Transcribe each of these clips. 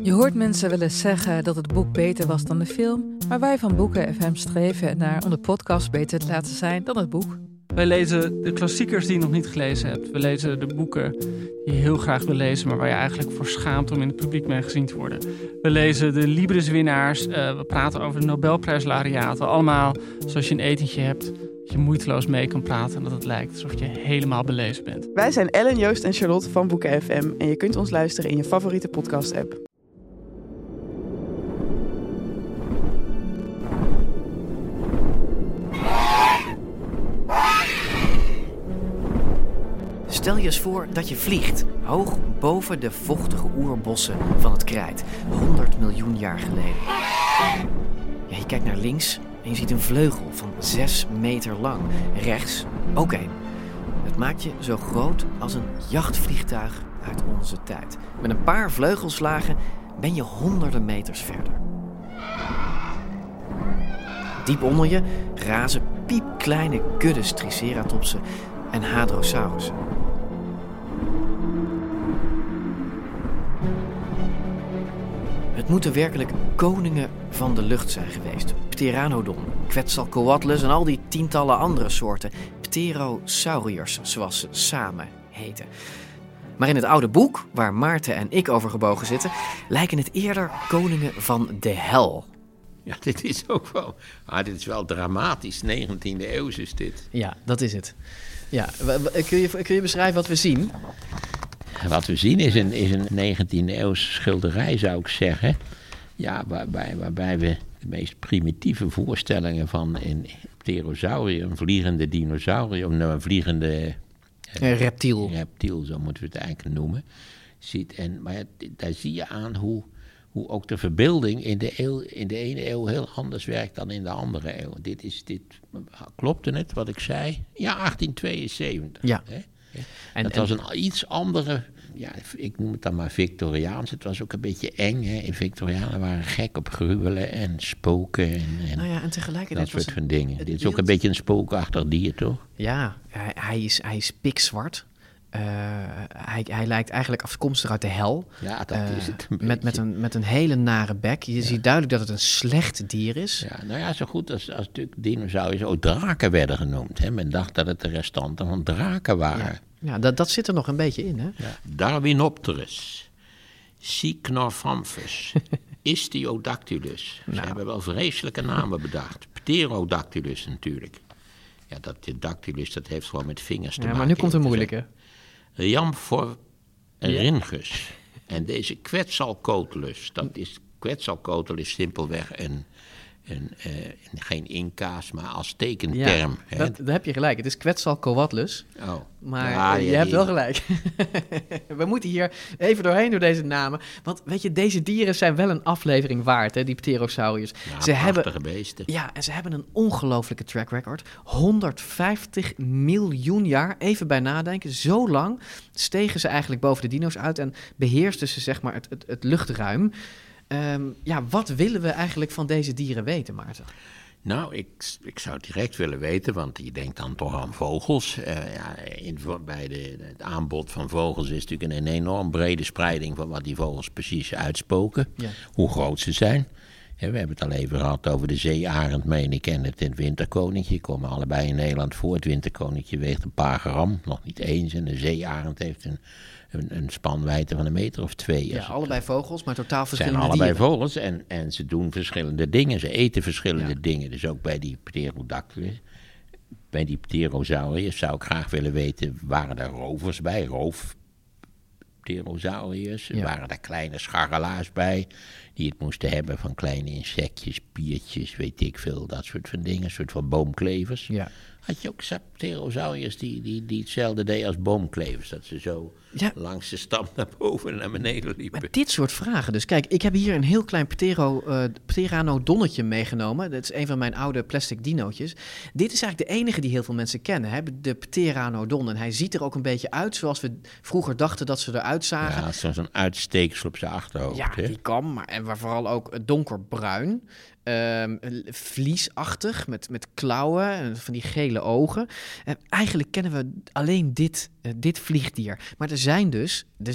Je hoort mensen wel eens zeggen dat het boek beter was dan de film, maar wij van Boeken FM streven ernaar om de podcast beter te laten zijn dan het boek. Wij lezen de klassiekers die je nog niet gelezen hebt. We lezen de boeken die je heel graag wil lezen, maar waar je eigenlijk voor schaamt om in het publiek mee gezien te worden. We lezen de Libris-winnaars. We praten over de Nobelprijslaureaten. Allemaal zoals je een etentje hebt, dat je moeiteloos mee kan praten en dat het lijkt alsof je helemaal belezen bent. Wij zijn Ellen, Joost en Charlotte van Boeken FM en je kunt ons luisteren in je favoriete podcast-app. Stel je eens voor dat je vliegt, hoog boven de vochtige oerbossen van het Krijt, 100 miljoen jaar geleden. Ja, je kijkt naar links en je ziet een vleugel van 6 meter lang. Rechts ook een. Het maakt je zo groot als een jachtvliegtuig uit onze tijd. Met een paar vleugelslagen ben je honderden meters verder. Diep onder je grazen piepkleine kuddes triceratopsen en hadrosaurussen. Het moeten werkelijk koningen van de lucht zijn geweest. Pteranodon, Quetzalcoatlus en al die tientallen andere soorten pterosauriërs, zoals ze samen heten. Maar in het oude boek, waar Maarten en ik over gebogen zitten, lijken het eerder koningen van de hel. Ja, dit is ook wel... dit is wel dramatisch. 19e eeuw is dit. Ja, dat is het. Ja, kun je beschrijven wat we zien? Wat we zien is een 19e eeuwse schilderij, zou ik zeggen. Ja, waarbij we de meest primitieve voorstellingen van een pterosaurier, een vliegende dinosaurier, of een vliegende... reptiel. Reptiel, zo moeten we het eigenlijk noemen. Ziet. Maar daar zie je aan hoe ook de verbeelding in de ene eeuw heel anders werkt dan in de andere eeuw. Klopte het wat ik zei? Ja, 1872. Ja. Dat was een iets andere, ja, ik noem het dan maar Victoriaans. Het was ook een beetje eng. Hè. Victorianen waren gek op gruwelen en spoken en tegelijkertijd dat soort van dingen. Dit is ook een beetje een spookachtig dier, toch? Ja, hij is pikzwart. Hij lijkt eigenlijk afkomstig uit de hel. Ja, dat is het een beetje. Met een hele nare bek. Je ziet duidelijk dat het een slecht dier is. Ja, nou ja, zo goed als natuurlijk dinosauriërs ook draken werden genoemd. Hè. Men dacht dat het de restanten van draken waren. Ja, dat zit er nog een beetje in, hè? Ja. Darwinopterus, Cycnophamphus, Istiodactylus. Ze hebben wel vreselijke namen bedacht. Pterodactylus natuurlijk. Ja, dat dactylus, dat heeft gewoon met vingers te maken. Maar nu komt een moeilijke. Rhamphorhynchus. En deze Quetzalcoatlus, Quetzalcoatl is simpelweg geen Inca's, maar als tekenterm. Ja, daar heb je gelijk. Het is Quetzalcoatlus. Oh. Maar je hebt wel gelijk. We moeten hier even doorheen door deze namen. Want weet je, deze dieren zijn wel een aflevering waard, hè, die pterosauriërs. Ja, prachtige beesten. Ja, en ze hebben een ongelofelijke track record. 150 miljoen jaar, even bij nadenken. Zo lang stegen ze eigenlijk boven de dino's uit en beheersten ze zeg maar het luchtruim. Wat willen we eigenlijk van deze dieren weten, Maarten? Nou, ik zou het direct willen weten, want je denkt dan toch aan vogels. Bij het aanbod van vogels is natuurlijk een enorm brede spreiding van wat die vogels precies uitspoken. Ja. Hoe groot ze zijn. We hebben het al even gehad over de zeearend, meen ik, en het winterkoninkje. Die komen allebei in Nederland voor. Het winterkoninkje weegt een paar gram, nog niet eens. En de zeearend heeft een spanwijdte van 1 meter of 2. Ja, allebei vogels, maar totaal verschillende dieren. Het zijn allebei vogels en ze doen verschillende dingen. Ze eten verschillende dingen. Dus ook bij die pterodactylus, bij die pterosauriërs zou ik graag willen weten, waren er rovers bij? Pterosauriërs? Ja. Waren er kleine scharrelaars bij die het moesten hebben van kleine insectjes, piertjes, weet ik veel, dat soort van dingen, een soort van boomklevers. Ja. Had je ook pterosauriërs die hetzelfde deden als boomklevers, dat ze zo langs de stam naar boven en naar beneden liepen. Maar dit soort vragen dus. Kijk, ik heb hier een heel klein pteranodonnetje meegenomen. Dat is een van mijn oude plastic dinootjes. Dit is eigenlijk de enige die heel veel mensen kennen, hè? De pteranodon. En hij ziet er ook een beetje uit zoals we vroeger dachten dat ze eruit zagen. Ja, zo'n uitsteeksel op zijn achterhoofd. Ja, die kan, maar vooral ook donkerbruin. Vliesachtig, met klauwen en van die gele ogen. Eigenlijk kennen we alleen dit vliegdier. Maar er zijn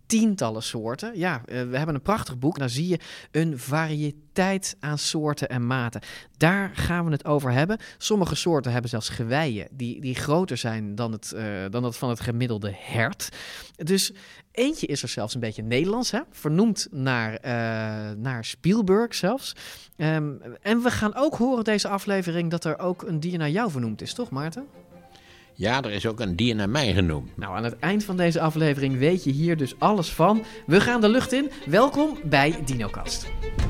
tientallen soorten. Ja, we hebben een prachtig boek. Daar zie je een variëteit aan soorten en maten. Daar gaan we het over hebben. Sommige soorten hebben zelfs geweien die groter zijn dan dat van het gemiddelde hert. Dus eentje is er zelfs een beetje Nederlands, hè? Vernoemd naar Spielberg zelfs. En we gaan ook horen deze aflevering dat er ook een dier naar jou vernoemd is, toch Maarten? Ja, er is ook een dier naar mij genoemd. Nou, aan het eind van deze aflevering weet je hier dus alles van. We gaan de lucht in. Welkom bij DinoCast.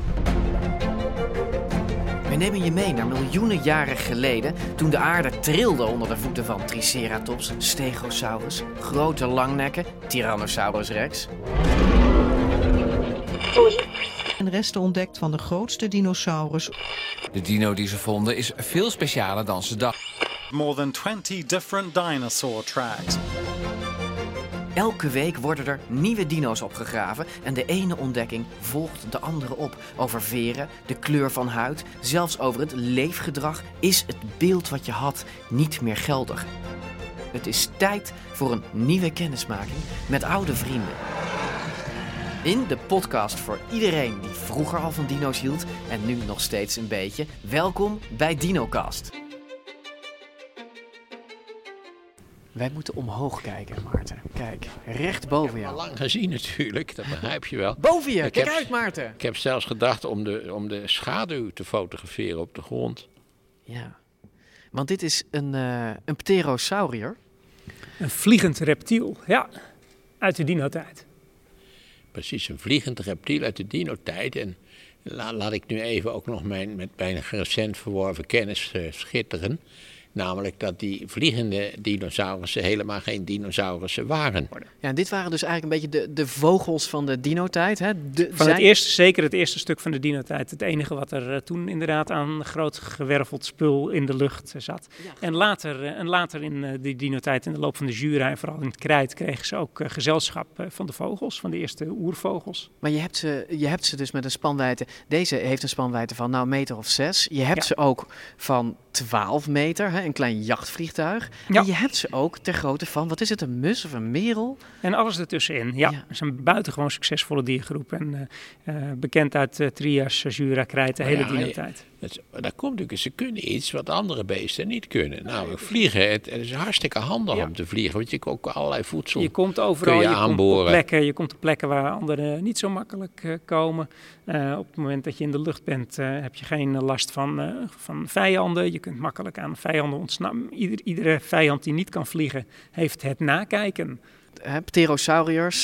We nemen je mee naar miljoenen jaren geleden, toen de aarde trilde onder de voeten van Triceratops, Stegosaurus, grote langnekken, Tyrannosaurus rex. En resten ontdekt van de grootste dinosaurus. De dino die ze vonden is veel specialer dan ze dachten. More than 20 different dinosaur tracks. Elke week worden er nieuwe dino's opgegraven en de ene ontdekking volgt de andere op. Over veren, de kleur van huid, zelfs over het leefgedrag is het beeld wat je had niet meer geldig. Het is tijd voor een nieuwe kennismaking met oude vrienden. In de podcast voor iedereen die vroeger al van dino's hield en nu nog steeds een beetje. Welkom bij DinoCast. Wij moeten omhoog kijken, Maarten. Kijk, recht boven jou. Al lang gezien natuurlijk, dat begrijp je wel. Boven je, kijk uit Maarten. Ik heb zelfs gedacht om de schaduw te fotograferen op de grond. Ja, want dit is een pterosaurier. Een vliegend reptiel, ja, uit de dino-tijd. Precies, een vliegend reptiel uit de dino-tijd. En laat ik nu even ook nog met mijn recent verworven kennis schitteren. Namelijk dat die vliegende dinosaurussen helemaal geen dinosaurussen waren. Ja, en dit waren dus eigenlijk een beetje de vogels van de dino-tijd. Hè? Zeker het eerste stuk van de dino-tijd. Het enige wat er toen inderdaad aan groot gewerveld spul in de lucht zat. Ja. En later in die dino-tijd, in de loop van de Jura en vooral in het Krijt, kregen ze ook gezelschap van de vogels, van de eerste oervogels. Maar je hebt ze dus met een spanwijdte. Deze heeft een spanwijdte van een meter of 6. Je hebt ze ook van 12 meter, hè, een klein jachtvliegtuig. Ja. En je hebt ze ook ter grootte van, wat is het, een mus of een merel? En alles ertussenin, ja. Het is een buitengewoon succesvolle diergroep. En bekend uit Trias, Jura, Krijt, de hele dino-tijd. Daar komt natuurlijk, ze kunnen iets wat andere beesten niet kunnen. Nou, vliegen, het is hartstikke handig om te vliegen, want je kan ook allerlei voedsel. Je komt overal, kun je aanboren. Je komt op plekken waar anderen niet zo makkelijk komen. Op het moment dat je in de lucht bent, heb je geen last van vijanden. Je kunt makkelijk aan vijanden ontsnappen. Iedere vijand die niet kan vliegen, heeft het nakijken. Pterosauriërs,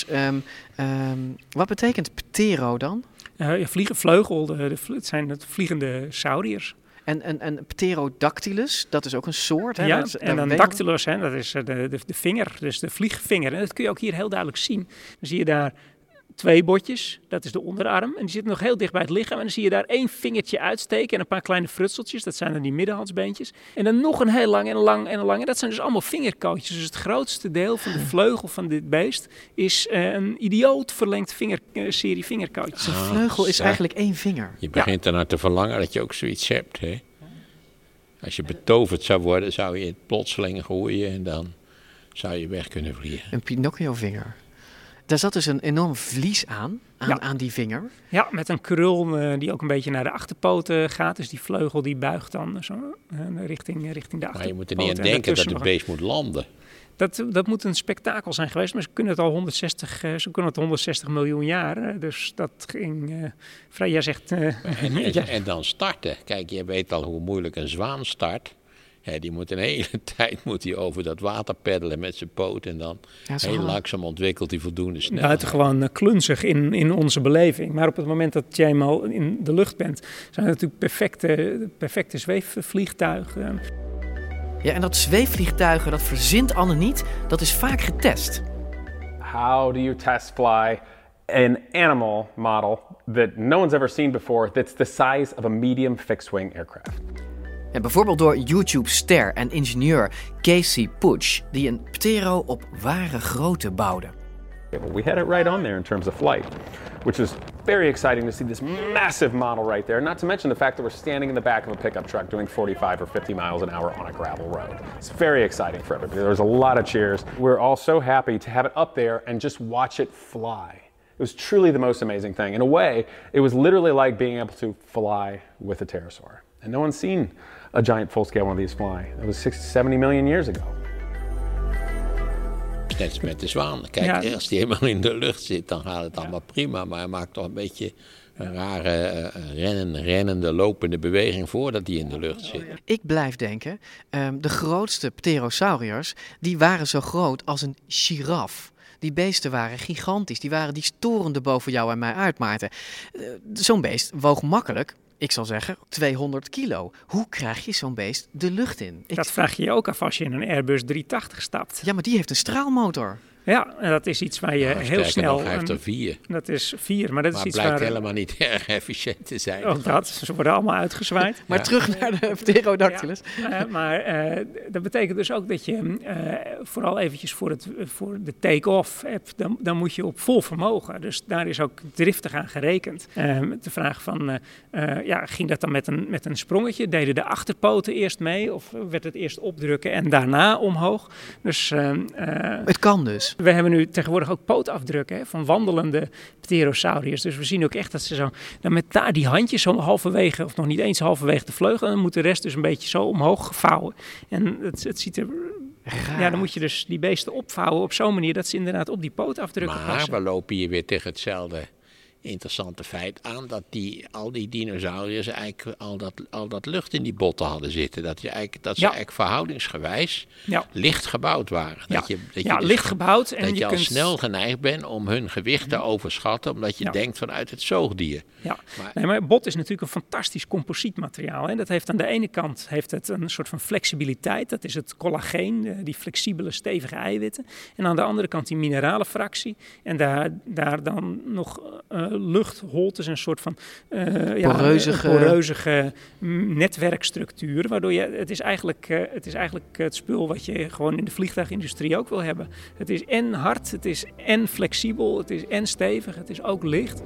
wat betekent ptero dan? Vliegen, vleugel, het zijn het vliegende sauriërs. En Pterodactylus, dat is ook een soort, hè? Ja, en een dactylus, hè, dat is de vinger, dus de vliegvinger. En dat kun je ook hier heel duidelijk zien. Dan zie je daar 2 botjes, dat is de onderarm. En die zitten nog heel dicht bij het lichaam. En dan zie je daar 1 vingertje uitsteken en een paar kleine frutseltjes. Dat zijn dan die middenhandsbeentjes. En dan nog een heel lang en een lang en een lang. En dat zijn dus allemaal vingerkootjes. Dus het grootste deel van de vleugel van dit beest is een idioot verlengd serie vingerkootjes. Een vleugel is eigenlijk 1 vinger. Je begint ernaar te verlangen dat je ook zoiets hebt, hè? Als je betoverd zou worden, zou je het plotseling groeien en dan zou je weg kunnen vliegen. Een Pinocchio-vinger. Daar zat dus een enorm vlies aan die vinger. Ja, met een krul die ook een beetje naar de achterpoten gaat. Dus die vleugel die buigt dan zo richting de achterpoten. Maar je moet er niet aan denken dat het beest moet landen. Dat moet een spektakel zijn geweest, maar ze kunnen het al 160 miljoen jaar. Dus dat ging vrij, jij zegt... En dan starten. Kijk, je weet al hoe moeilijk een zwaan start. Ja, die moet een hele tijd over dat water peddelen met zijn poot. En dan heel langzaam ontwikkelt hij voldoende snelheid. Buitengewoon klunzig in onze beleving. Maar op het moment dat jij eenmaal in de lucht bent, zijn het natuurlijk perfecte zweefvliegtuigen. Ja, en dat zweefvliegtuigen, dat verzint Anne niet. Dat is vaak getest. How do you test fly an animal model that no one's ever seen before that's the size of a medium fixed-wing aircraft? Ja, bijvoorbeeld door YouTube-ster en ingenieur Casey Puig, die een ptero op ware grootte bouwde. We had it right on there in terms of flight, which is very exciting to see this massive model right there. Not to mention the fact that we're standing in the back of a pickup truck doing 45 or 50 miles an hour on a gravel road. It's very exciting for everybody. There was a lot of cheers. We're all so happy to have it up there and just watch it fly. It was truly the most amazing thing. In a way, it was literally like being able to fly with a pterosaur. And no one's seen a giant full-scale one of these fly. That was 60, 70 million years ago. Net als met de zwaan. Kijk, als die helemaal in de lucht zit, dan gaat het allemaal prima. Maar hij maakt toch een beetje een rare rennende, lopende beweging voordat hij in de lucht zit. Ik blijf denken, de grootste pterosauriërs, die waren zo groot als een giraf. Die beesten waren gigantisch. Die storenden boven jou en mij uit, Maarten. Zo'n beest woog makkelijk, ik zal zeggen, 200 kilo. Hoe krijg je zo'n beest de lucht in? Dat vraag je je ook af als je in een Airbus 380 stapt. Ja, maar die heeft een straalmotor. Ja, en dat is iets waar je heel snel... Hij heeft er 4. Dat is 4, maar dat is iets blijkt helemaal niet erg efficiënt te zijn. Ook dat, ze worden allemaal uitgezwaaid. Maar terug naar de pterodactylus. Maar dat betekent dus ook dat je vooral eventjes voor de take-off hebt, dan moet je op vol vermogen. Dus daar is ook driftig aan gerekend. De vraag van, ging dat dan met een sprongetje? Deden de achterpoten eerst mee? Of werd het eerst opdrukken en daarna omhoog? Dus, het kan dus. We hebben nu tegenwoordig ook pootafdrukken van wandelende pterosauriërs. Dus we zien ook echt dat ze dan met daar die handjes zo halverwege, of nog niet eens halverwege de vleugel, en dan moet de rest dus een beetje zo omhoog vouwen. En het ziet er... Raar. Ja, dan moet je dus die beesten opvouwen op zo'n manier dat ze inderdaad op die pootafdrukken passen. Maar we lopen hier weer tegen hetzelfde interessante feit aan, dat al die dinosauriërs eigenlijk al dat lucht in die botten hadden zitten. Dat ze eigenlijk verhoudingsgewijs licht gebouwd waren. Dat je licht gebouwd. En dat je al snel geneigd bent om hun gewicht te overschatten, omdat je denkt vanuit het zoogdier. Ja. Maar bot is natuurlijk een fantastisch composietmateriaal. Hè. Dat heeft aan de ene kant een soort van flexibiliteit. Dat is het collageen, die flexibele, stevige eiwitten. En aan de andere kant die mineralenfractie. En daar dan nog luchtholtes, een soort van poreuzige netwerkstructuur, waardoor het is eigenlijk het spul wat je gewoon in de vliegtuigindustrie ook wil hebben. Het is en hard, het is en flexibel, het is en stevig, het is ook licht.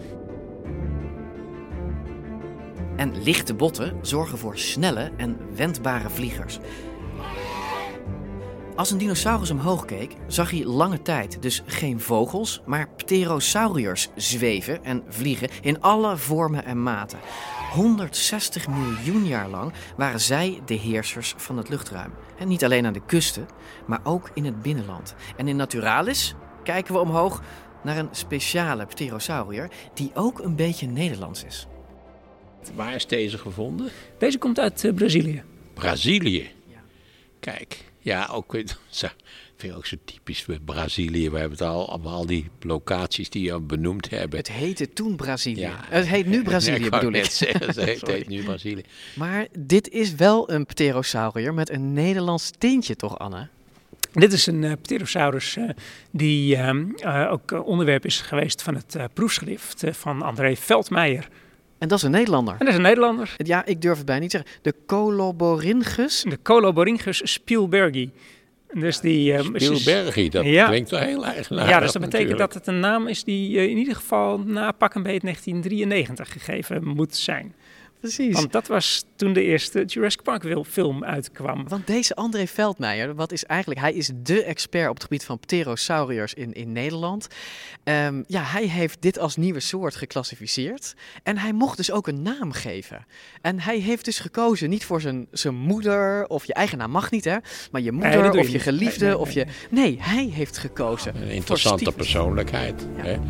En lichte botten zorgen voor snelle en wendbare vliegers. Als een dinosaurus omhoog keek, zag hij lange tijd dus geen vogels, maar pterosauriërs zweven en vliegen in alle vormen en maten. 160 miljoen jaar lang waren zij de heersers van het luchtruim. En niet alleen aan de kusten, maar ook in het binnenland. En in Naturalis kijken we omhoog naar een speciale pterosauriër die ook een beetje Nederlands is. Waar is deze gevonden? Deze komt uit Brazilië. Brazilië? Ja. Kijk. Ja, ook, vind ik ook zo typisch met Brazilië. We hebben het al die locaties die je benoemd hebben. Het heette toen Brazilië. Ja. Het heet nu Brazilië, bedoel ik. Het heet nu Brazilië. Maar dit is wel een pterosauriër met een Nederlands tintje, toch, Anne? Dit is een pterosaurus die ook onderwerp is geweest van het proefschrift van André Veldmeijer. En dat is een Nederlander. En dat is een Nederlander. Ja, ik durf het bijna niet te zeggen. De Coloborhynchus. De Coloborhynchus spielbergi. Dus die, Spielbergi, dat klinkt wel heel eigenaardig. Ja, dus dat betekent dat het een naam is die in ieder geval na pak een beet 1993 gegeven moet zijn. Precies. Want dat was toen de eerste Jurassic Park film uitkwam. Want deze André Veldmeijer, hij is dé expert op het gebied van pterosauriërs in Nederland. Hij heeft dit als nieuwe soort geclassificeerd. En hij mocht dus ook een naam geven. En hij heeft dus gekozen niet voor zijn moeder, of je eigen naam mag niet, hè? Maar je moeder of je geliefde. Nee, hij heeft gekozen. Een interessante persoonlijkheid. Ja. Hè?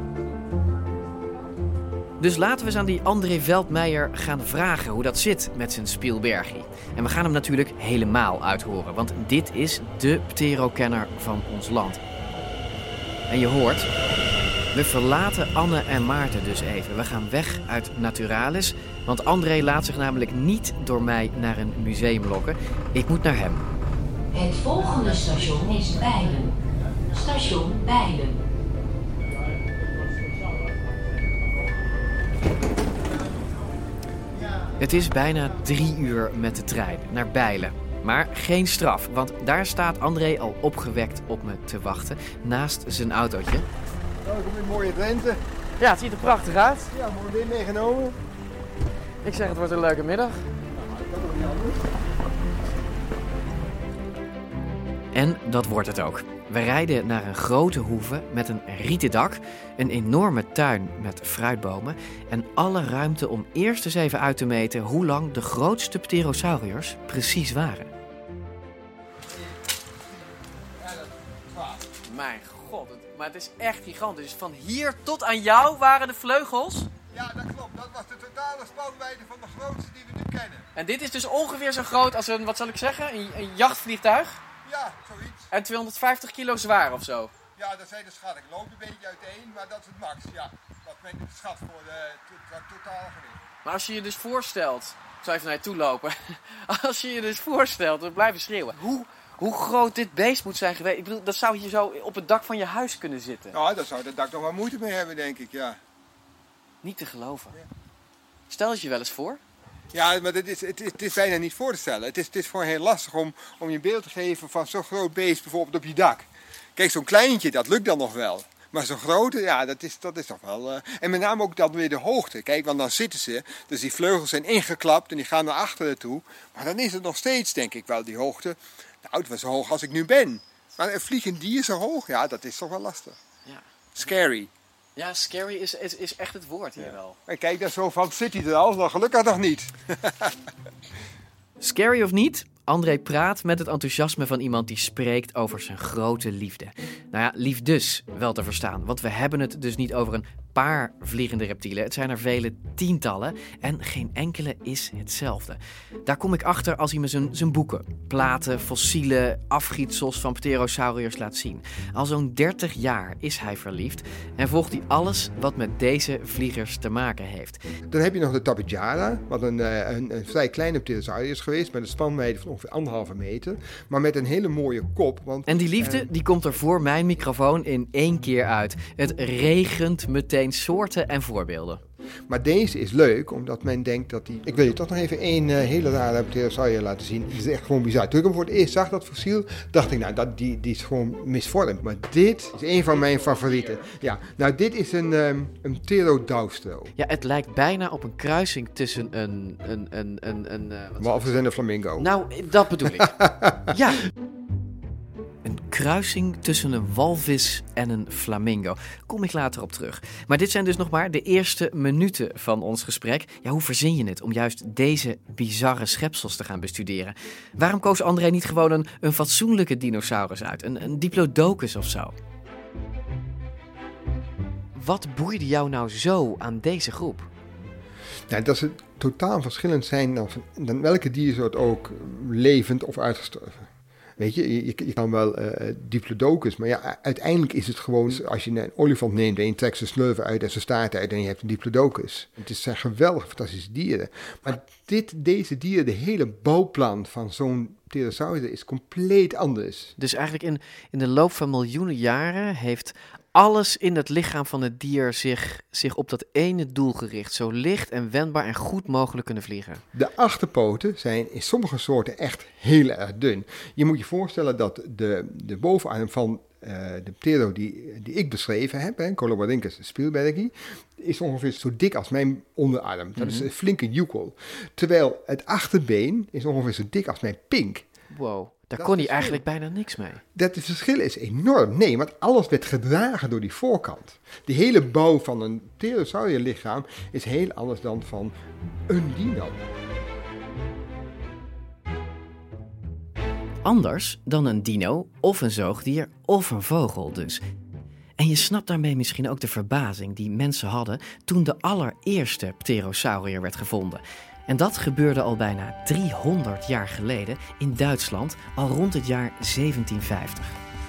Dus laten we eens aan die André Veldmeijer gaan vragen hoe dat zit met zijn Spielbergi. En we gaan hem natuurlijk helemaal uithoren, want dit is de pterokenner van ons land. En je hoort, we verlaten Anne en Maarten dus even. We gaan weg uit Naturalis, want André laat zich namelijk niet door mij naar een museum lokken. Ik moet naar hem. Het volgende station is Bijlen. Station Bijlen. Het is bijna 3 uur met de trein naar Bijlen. Maar geen straf, want daar staat André al opgewekt op me te wachten naast zijn autootje. Welkom in mooie Drenthe. Ja, het ziet er prachtig uit. Ja, mooi weer meegenomen. Ik zeg, het wordt een leuke middag. En dat wordt het ook. We rijden naar een grote hoeve met een rieten dak, een enorme tuin met fruitbomen en alle ruimte om eerst eens even uit te meten hoe lang de grootste pterosauriërs precies waren. Mijn god, maar het is echt gigantisch. Van hier tot aan jou waren de vleugels? Ja, dat klopt. Dat was de totale spanwijdte van de grootste die we nu kennen. En dit is dus ongeveer zo groot als een, wat zal ik zeggen, een jachtvliegtuig? Ja, zoiets. En 250 kilo zwaar of zo? Ja, dat zijn de schatten. Ik loop een beetje uiteen, maar dat is het max. Ja, wat men schat voor het totale gewicht. Maar als je je dus voorstelt, ik zal even naar je toe lopen. Als je je dus voorstelt, we blijven schreeuwen. Hoe groot dit beest moet zijn geweest. Ik bedoel, dat zou hier zo op het dak van je huis kunnen zitten. Ja, daar zou het dak nog wel moeite mee hebben, denk ik, ja. Niet te geloven. Ja. Stel het je wel eens voor. Ja, maar het is bijna niet voor te stellen. Het is gewoon heel lastig om je beeld te geven van zo'n groot beest bijvoorbeeld op je dak. Kijk, zo'n kleintje, dat lukt dan nog wel. Maar zo'n grote, ja, dat is toch wel... En met name ook dan weer de hoogte. Kijk, want dan zitten ze, dus die vleugels zijn ingeklapt en die gaan naar achteren toe. Maar dan is het nog steeds, denk ik wel, die hoogte. Nou, het was zo hoog als ik nu ben. Maar een vliegend dier zo hoog, ja, dat is toch wel lastig. Ja. Scary. Ja, scary is echt het woord hier wel. En kijk daar zo van, zit hij er al? Nou, gelukkig nog niet. Scary of niet? André praat met het enthousiasme van iemand die spreekt over zijn grote liefde. Nou ja, liefdes wel te verstaan, want we hebben het dus niet over een paar vliegende reptielen. Het zijn er vele tientallen en geen enkele is hetzelfde. Daar kom ik achter als hij me zijn boeken, platen, fossielen, afgietsels van pterosauriërs laat zien. Al zo'n 30 jaar is hij verliefd en volgt hij alles wat met deze vliegers te maken heeft. Dan heb je nog de Tapejara, wat een vrij kleine pterosaurier is geweest met een spanwijdte van ongeveer 1,5 meter, maar met een hele mooie kop. Want, en die liefde die komt er voor mijn microfoon in 1 keer uit. Het regent meteen soorten en voorbeelden. Maar deze is leuk, omdat men denkt dat die... Ik wil je toch nog even één hele rare pterosaurier laten zien. Die is echt gewoon bizar. Toen ik hem voor het eerst zag, dat fossiel, dacht ik, nou, die is gewoon misvormd. Maar dit is een van mijn favorieten. Ja, nou, dit is een Pterodaustro. Ja, het lijkt bijna op een kruising tussen walvis en een flamingo. Nou, dat bedoel ik. Ja. Een kruising tussen een walvis en een flamingo. Kom ik later op terug. Maar dit zijn dus nog maar de eerste minuten van ons gesprek. Ja, hoe verzin je het om juist deze bizarre schepsels te gaan bestuderen? Waarom koos André niet gewoon een fatsoenlijke dinosaurus uit? Een diplodocus of zo? Wat boeide jou nou zo aan deze groep? Nou, dat ze totaal verschillend zijn dan welke diersoort ook levend of uitgestorven. Weet je kan wel diplodocus, maar ja, uiteindelijk is het gewoon, als je een olifant neemt en je trekt zijn slurven uit en zijn staart uit en je hebt een diplodocus. Het zijn geweldige, fantastische dieren. Maar deze dieren, de hele bouwplan van zo'n pterosaurier is compleet anders. Dus eigenlijk in de loop van miljoenen jaren heeft alles in het lichaam van het dier zich op dat ene doel gericht. Zo licht en wendbaar en goed mogelijk kunnen vliegen. De achterpoten zijn in sommige soorten echt heel erg dun. Je moet je voorstellen dat de bovenarm van de ptero die ik beschreven heb, Colobordinus spielbergi, is ongeveer zo dik als mijn onderarm. Dat is een flinke joekel. Terwijl het achterbeen is ongeveer zo dik als mijn pink. Wow. Daar kon hij eigenlijk bijna niks mee. Dat het verschil is enorm. Nee, want alles werd gedragen door die voorkant. De hele bouw van een pterosaurierlichaam is heel anders dan van een dino. Anders dan een dino of een zoogdier of een vogel dus. En je snapt daarmee misschien ook de verbazing die mensen hadden toen de allereerste pterosaurier werd gevonden. En dat gebeurde al bijna 300 jaar geleden in Duitsland, al rond het jaar 1750.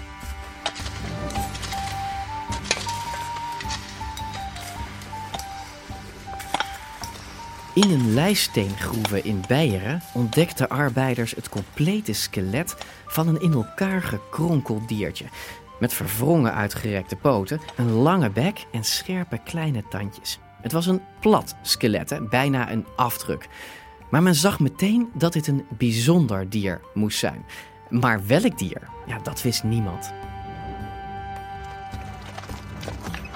In een leisteengroeve in Beieren ontdekten arbeiders het complete skelet van een in elkaar gekronkeld diertje. Met verwrongen uitgerekte poten, een lange bek en scherpe kleine tandjes. Het was een plat skelet, bijna een afdruk. Maar men zag meteen dat dit een bijzonder dier moest zijn. Maar welk dier? Ja, dat wist niemand.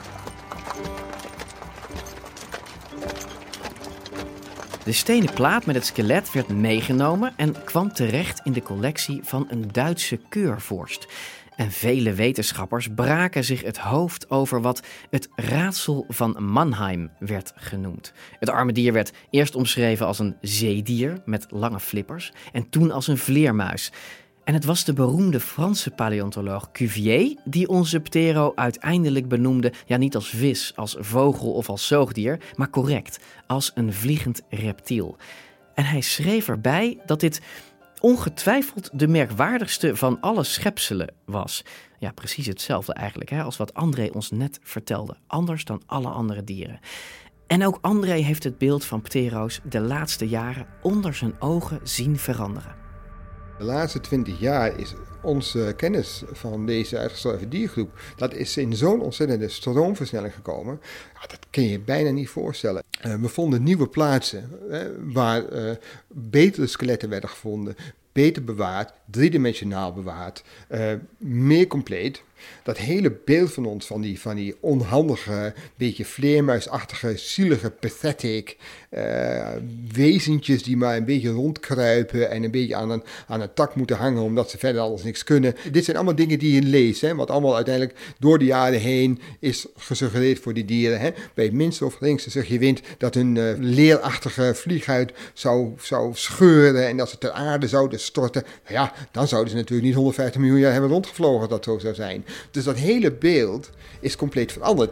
De stenen plaat met het skelet werd meegenomen en kwam terecht in de collectie van een Duitse keurvorst. En vele wetenschappers braken zich het hoofd over wat het raadsel van Mannheim werd genoemd. Het arme dier werd eerst omschreven als een zeedier met lange flippers en toen als een vleermuis. En het was de beroemde Franse paleontoloog Cuvier die onze Ptero uiteindelijk benoemde, ja niet als vis, als vogel of als zoogdier, maar correct, als een vliegend reptiel. En hij schreef erbij dat dit ongetwijfeld de merkwaardigste van alle schepselen was. Ja, precies hetzelfde eigenlijk, als wat André ons net vertelde. Anders dan alle andere dieren. En ook André heeft het beeld van Ptero's de laatste jaren onder zijn ogen zien veranderen. De laatste 20 jaar is onze kennis van deze uitgestorven diergroep, dat is in zo'n ontzettende stroomversnelling gekomen. Ja, dat kun je je bijna niet voorstellen. We vonden nieuwe plaatsen waar betere skeletten werden gevonden, beter bewaard, driedimensionaal bewaard, meer compleet. Dat hele beeld van ons, van die onhandige, beetje vleermuisachtige, zielige, pathetic wezentjes die maar een beetje rondkruipen en een beetje aan een tak moeten hangen omdat ze verder alles niks kunnen. Dit zijn allemaal dingen die je leest, wat allemaal uiteindelijk door de jaren heen is gesuggereerd voor die dieren. Bij het minste of geringste zeg je wind dat hun leerachtige vlieghuid zou scheuren en dat ze ter aarde zouden storten. Nou ja, dan zouden ze natuurlijk niet 150 miljoen jaar hebben rondgevlogen als dat zo zou zijn. Dus dat hele beeld is compleet veranderd.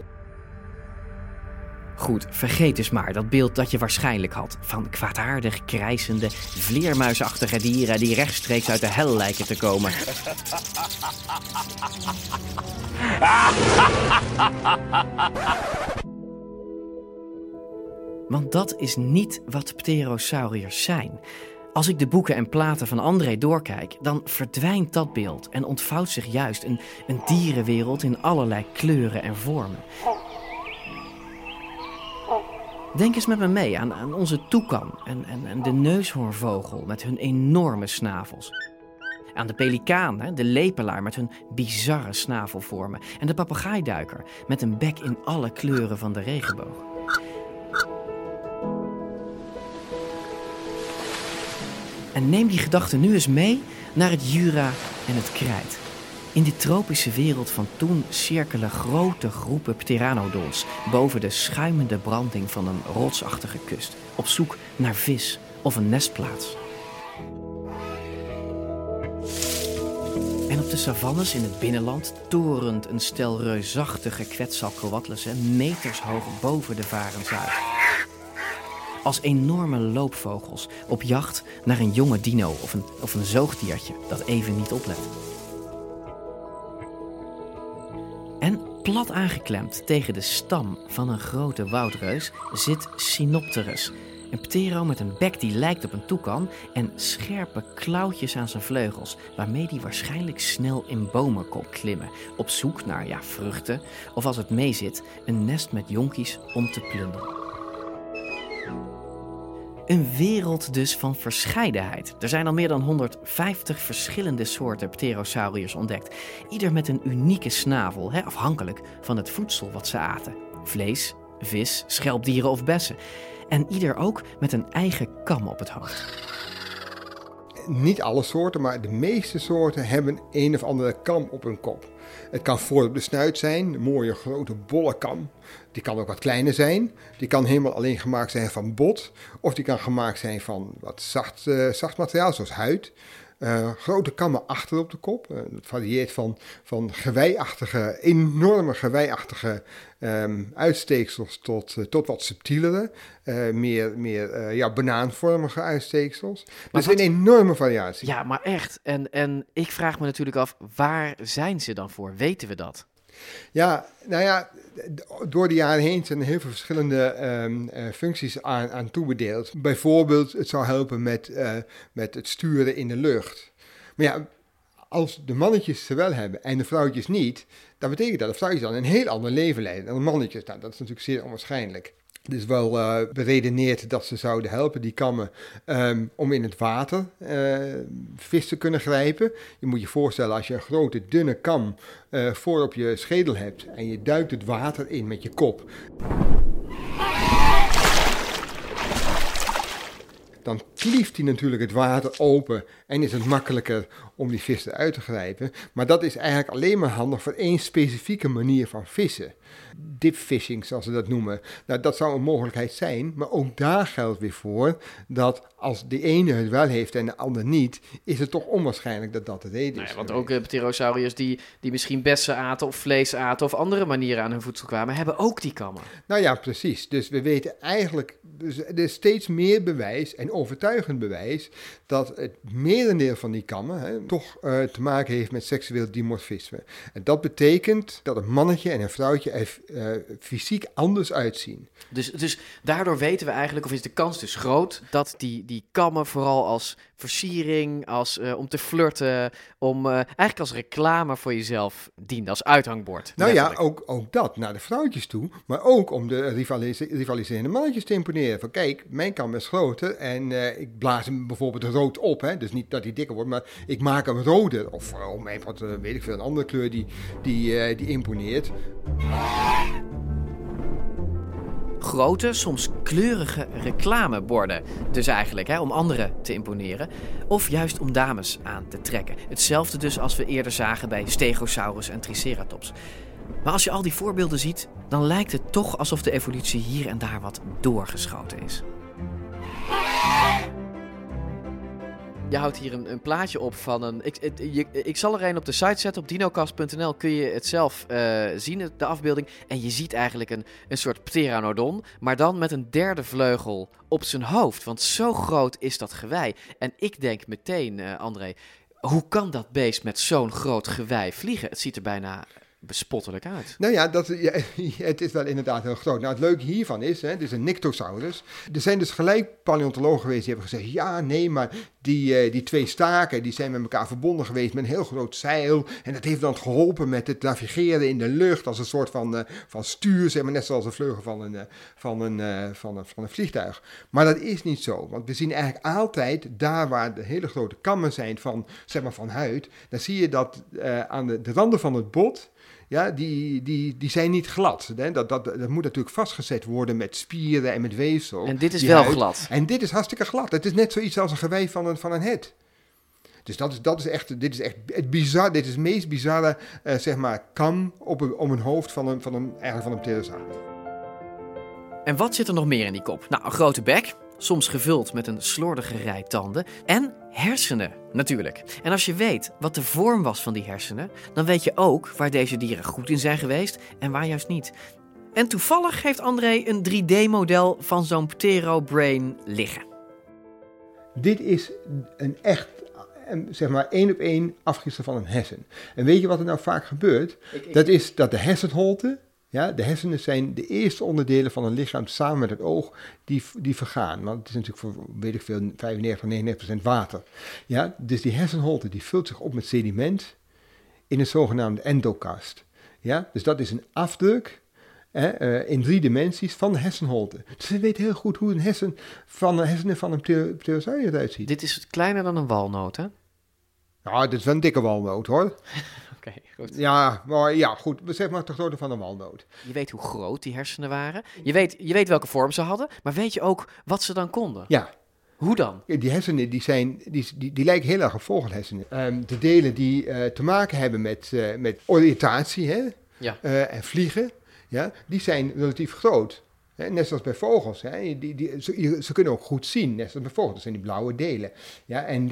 Goed, vergeet dus maar dat beeld dat je waarschijnlijk had van kwaadaardig krijsende, vleermuisachtige dieren die rechtstreeks uit de hel lijken te komen. Want dat is niet wat pterosauriërs zijn. Als ik de boeken en platen van André doorkijk, dan verdwijnt dat beeld en ontvouwt zich juist een dierenwereld in allerlei kleuren en vormen. Denk eens met me mee aan onze toekan en de neushoornvogel met hun enorme snavels. Aan de pelikaan, de lepelaar met hun bizarre snavelvormen. En de papegaaiduiker met een bek in alle kleuren van de regenboog. En neem die gedachte nu eens mee naar het Jura en het Krijt. In die tropische wereld van toen cirkelen grote groepen pteranodons boven de schuimende branding van een rotsachtige kust, op zoek naar vis of een nestplaats. En op de savannes in het binnenland torent een stel reusachtige Quetzalcoatlussen meters hoog boven de varens uit. Als enorme loopvogels op jacht naar een jonge dino of een zoogdiertje dat even niet oplet. En plat aangeklemd tegen de stam van een grote woudreus zit Sinopterus. Een ptero met een bek die lijkt op een toekan en scherpe klauwtjes aan zijn vleugels, waarmee hij waarschijnlijk snel in bomen kon klimmen, op zoek naar vruchten of als het meezit, een nest met jonkies om te plunderen. Een wereld dus van verscheidenheid. Er zijn al meer dan 150 verschillende soorten pterosauriërs ontdekt. Ieder met een unieke snavel, afhankelijk van het voedsel wat ze aten. Vlees, vis, schelpdieren of bessen. En ieder ook met een eigen kam op het hoofd. Niet alle soorten, maar de meeste soorten hebben een of andere kam op hun kop. Het kan voor op de snuit zijn, een mooie grote bolle kam. Die kan ook wat kleiner zijn. Die kan helemaal alleen gemaakt zijn van bot. Of die kan gemaakt zijn van wat zacht materiaal, zoals huid. Grote kammen achter op de kop. Het varieert van geweiachtige, enorme geweiachtige uitsteeksels tot wat subtielere, meer banaanvormige uitsteeksels. Maar dat is een enorme variatie. Ja, maar echt. En ik vraag me natuurlijk af, waar zijn ze dan voor? Weten we dat? Ja, nou ja, door de jaren heen zijn er heel veel verschillende functies aan toebedeeld. Bijvoorbeeld, het zou helpen met het sturen in de lucht. Maar ja, als de mannetjes ze wel hebben en de vrouwtjes niet, dan betekent dat de vrouwtjes dan een heel ander leven leiden dan de mannetjes. Nou, dat is natuurlijk zeer onwaarschijnlijk. Het is wel beredeneerd dat ze zouden helpen, die kammen, om in het water vis te kunnen grijpen. Je moet je voorstellen, als je een grote, dunne kam voor op je schedel hebt en je duikt het water in met je kop. dan klieft hij natuurlijk het water open en is het makkelijker om die vis eruit te grijpen. Maar dat is eigenlijk alleen maar handig voor één specifieke manier van vissen. Dipfishing, zoals ze dat noemen. Nou, dat zou een mogelijkheid zijn, maar ook daar geldt weer voor dat als de ene het wel heeft en de ander niet, is het toch onwaarschijnlijk dat dat de reden is. Want ook pterosauriërs die misschien bessen aten of vlees aten of andere manieren aan hun voedsel kwamen, hebben ook die kammen. Nou ja, precies. Dus we weten eigenlijk, er is steeds meer bewijs en overtuigend bewijs dat het merendeel van die kammen toch te maken heeft met seksueel dimorfisme. En dat betekent dat een mannetje en een vrouwtje er fysiek anders uitzien. Dus daardoor weten we eigenlijk, of is de kans dus groot, dat die kammen vooral als versiering, om te flirten, eigenlijk als reclame voor jezelf dienen, als uithangbord. Nou letterlijk. ja, ook dat naar de vrouwtjes toe, maar ook om de rivaliserende mannetjes te imponeren. Van kijk, mijn kam is groter en ik blaas hem bijvoorbeeld rood op. Hè? Dus niet dat hij dikker wordt, maar ik maak hem roder. Of weet ik veel, een andere kleur die imponeert. Grote, soms kleurige reclameborden. Dus eigenlijk om anderen te imponeren. Of juist om dames aan te trekken. Hetzelfde dus als we eerder zagen bij Stegosaurus en Triceratops. Maar als je al die voorbeelden ziet, dan lijkt het toch alsof de evolutie hier en daar wat doorgeschoten is. Je houdt hier een plaatje op van een... Ik zal er een op de site zetten. Op dinocast.nl kun je het zelf zien, de afbeelding. En je ziet eigenlijk een soort pteranodon, maar dan met een derde vleugel op zijn hoofd. Want zo groot is dat gewei. En ik denk meteen, André, hoe kan dat beest met zo'n groot gewei vliegen? Het ziet er bijna bespottelijk uit. Nou ja, het is wel inderdaad heel groot. Nou, het leuke hiervan is, het is een Nyctosaurus. Er zijn dus gelijk paleontologen geweest die hebben gezegd, ja, nee, maar die twee staken, die zijn met elkaar verbonden geweest met een heel groot zeil. En dat heeft dan geholpen met het navigeren in de lucht als een soort van stuur, zeg maar, net zoals een vleugel van een vliegtuig. Maar dat is niet zo, want we zien eigenlijk altijd, daar waar de hele grote kammen zijn van huid, dan zie je dat aan de randen van het bot, ja, die zijn niet glad. Hè? Dat moet natuurlijk vastgezet worden met spieren en met weefsel. En dit is wel glad. En dit is hartstikke glad. Het is net zoiets als een gewei van een het. Dus dit is echt het bizar. Dit is het meest bizarre, kam om een hoofd van een pterosaurus. En wat zit er nog meer in die kop? Nou, een grote bek, soms gevuld met een slordige rij tanden en hersenen natuurlijk. En als je weet wat de vorm was van die hersenen, dan weet je ook waar deze dieren goed in zijn geweest en waar juist niet. En toevallig heeft André een 3D-model van zo'n pterobrain liggen. Dit is een echt, één op één afgietsel van een hersen. En weet je wat er nou vaak gebeurt? Dat is dat de hersenholte, ja, de hersenen zijn de eerste onderdelen van een lichaam samen met het oog die vergaan. Want het is natuurlijk voor, 95-99% water. Ja, dus die hersenholte die vult zich op met sediment in een zogenaamde endokast. Ja, dus dat is een afdruk in 3 dimensies van de hersenholte. Dus we weten heel goed hoe een hersenen van een pterosaurus eruit ziet. Dit is kleiner dan een walnoot, hè? Nou, dit is wel een dikke walnoot, hoor. Oké, goed. Ja, maar ja, goed. Zeg maar de grootte van een walnoot. Je weet hoe groot die hersenen waren. Je weet welke vorm ze hadden. Maar weet je ook wat ze dan konden? Ja. Hoe dan? Die hersenen die lijken heel erg op vogelhersenen. De delen die te maken hebben met oriëntatie en vliegen, ja, die zijn relatief groot. Net zoals bij vogels. Ze kunnen ook goed zien, net zoals bij vogels. Dat zijn die blauwe delen. Ja, en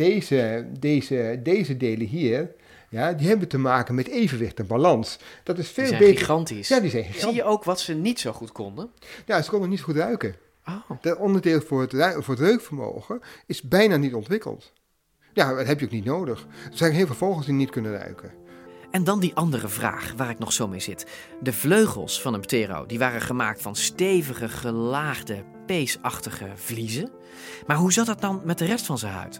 deze delen hier, ja, die hebben te maken met evenwicht en balans. Dat is veel beter. Gigantisch. Ja, die zijn gigantisch. Zie je ook wat ze niet zo goed konden? Ja, ze konden niet zo goed ruiken. Oh. Dat onderdeel voor het reukvermogen is bijna niet ontwikkeld. Ja, dat heb je ook niet nodig. Er zijn heel veel vogels die niet kunnen ruiken. En dan die andere vraag waar ik nog zo mee zit. De vleugels van een ptero die waren gemaakt van stevige, gelaagde, peesachtige vliezen. Maar hoe zat dat dan met de rest van zijn huid?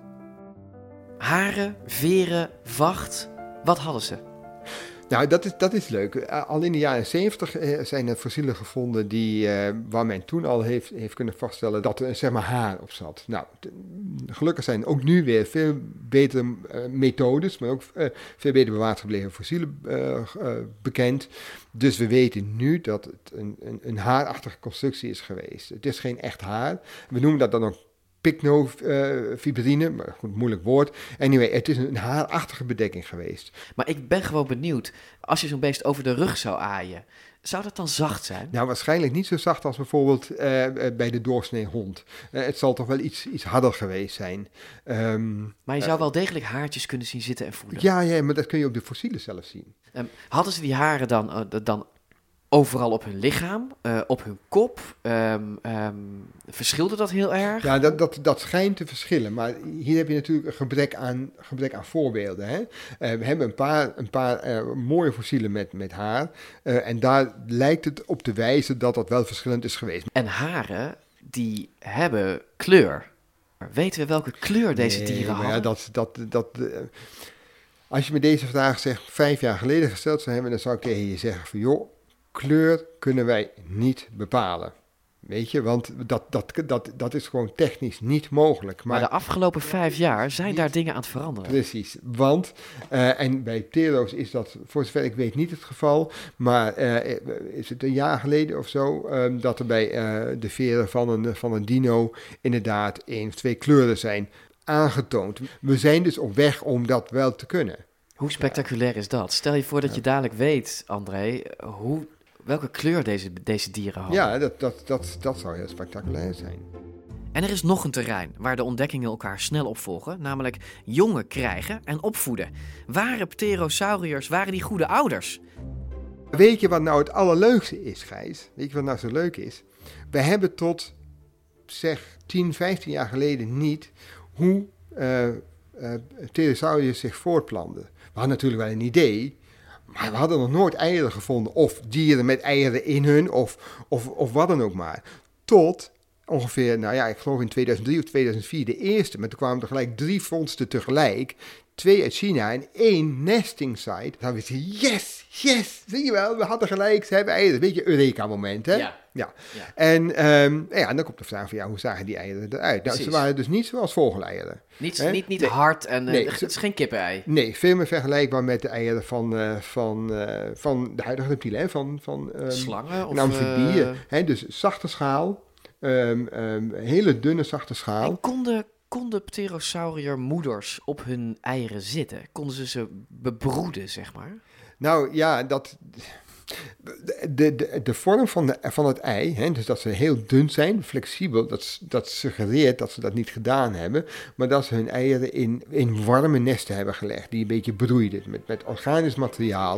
Haren, veren, vacht, wat hadden ze? Nou, dat is leuk. Al in de jaren 70 zijn er fossielen gevonden waar men toen al heeft kunnen vaststellen dat er haar op zat. Nou, gelukkig zijn ook nu weer veel betere methodes, maar ook veel beter bewaard gebleven fossielen bekend. Dus we weten nu dat het een haarachtige constructie is geweest. Het is geen echt haar. We noemen dat dan ook pycnofibrine, maar goed, moeilijk woord. Anyway, het is een haarachtige bedekking geweest. Maar ik ben gewoon benieuwd, als je zo'n beest over de rug zou aaien, zou dat dan zacht zijn? Nou, waarschijnlijk niet zo zacht als bijvoorbeeld bij de doorsnee hond. Het zal toch wel iets harder geweest zijn. Maar je zou wel degelijk haartjes kunnen zien zitten en voelen. Ja, maar dat kun je op de fossielen zelf zien. Hadden ze die haren dan overal op hun lichaam, op hun kop? Verschilde dat heel erg? Ja, dat schijnt te verschillen. Maar hier heb je natuurlijk een gebrek aan voorbeelden. Hè? We hebben een paar mooie fossielen met haar. En daar lijkt het op te wijzen dat dat wel verschillend is geweest. En haren, die hebben kleur. Maar weten we welke kleur deze dieren hadden? Ja, als je me deze vraag 5 jaar geleden gesteld zou hebben, dan zou ik tegen je zeggen van joh, kleur kunnen wij niet bepalen. Weet je, want dat is gewoon technisch niet mogelijk. Maar de afgelopen 5 jaar zijn daar dingen aan het veranderen. Precies, want, en bij ptero's is dat voor zover ik weet niet het geval, maar is het een jaar geleden of zo, dat er bij de veren van een dino inderdaad 1 of 2 kleuren zijn aangetoond. We zijn dus op weg om dat wel te kunnen. Hoe spectaculair is dat? Stel je voor dat je dadelijk weet, André, welke kleur deze dieren hadden. Ja, dat zou heel spectaculair zijn. En er is nog een terrein waar de ontdekkingen elkaar snel opvolgen, namelijk jongen krijgen en opvoeden. Waren pterosauriërs, waren die goede ouders? Weet je wat nou het allerleukste is, Gijs? Weet je wat nou zo leuk is? We hebben tot, 10, 15 jaar geleden niet hoe pterosauriërs zich voortplanten. We hadden natuurlijk wel een idee, maar we hadden nog nooit eieren gevonden. Of dieren met eieren in hun, of wat dan ook maar. Tot ongeveer, ik geloof in 2003 of 2004 de eerste. Maar toen kwamen er gelijk 3 vondsten tegelijk. 2 uit China en 1 nesting site. Dan wist je, yes, zie je wel, we hadden gelijk, ze hebben eieren. Weet je, Eureka-moment, hè? Ja. En dan komt de vraag van, hoe zagen die eieren eruit? Nou, ze waren dus niet zoals vogeleieren. Niet hard en het is geen kippenei. Nee, veel meer vergelijkbaar met de eieren van de huidige reptielen, hè? Van slangen of amfibieën. Dus zachte schaal, hele dunne zachte schaal. En konden pterosauriër moeders op hun eieren zitten? Konden ze bebroeden, zeg maar? Nou ja, de vorm van het ei, dus dat ze heel dun zijn, flexibel, dat suggereert dat ze dat niet gedaan hebben, maar dat ze hun eieren in warme nesten hebben gelegd, die een beetje broeiden met organisch materiaal.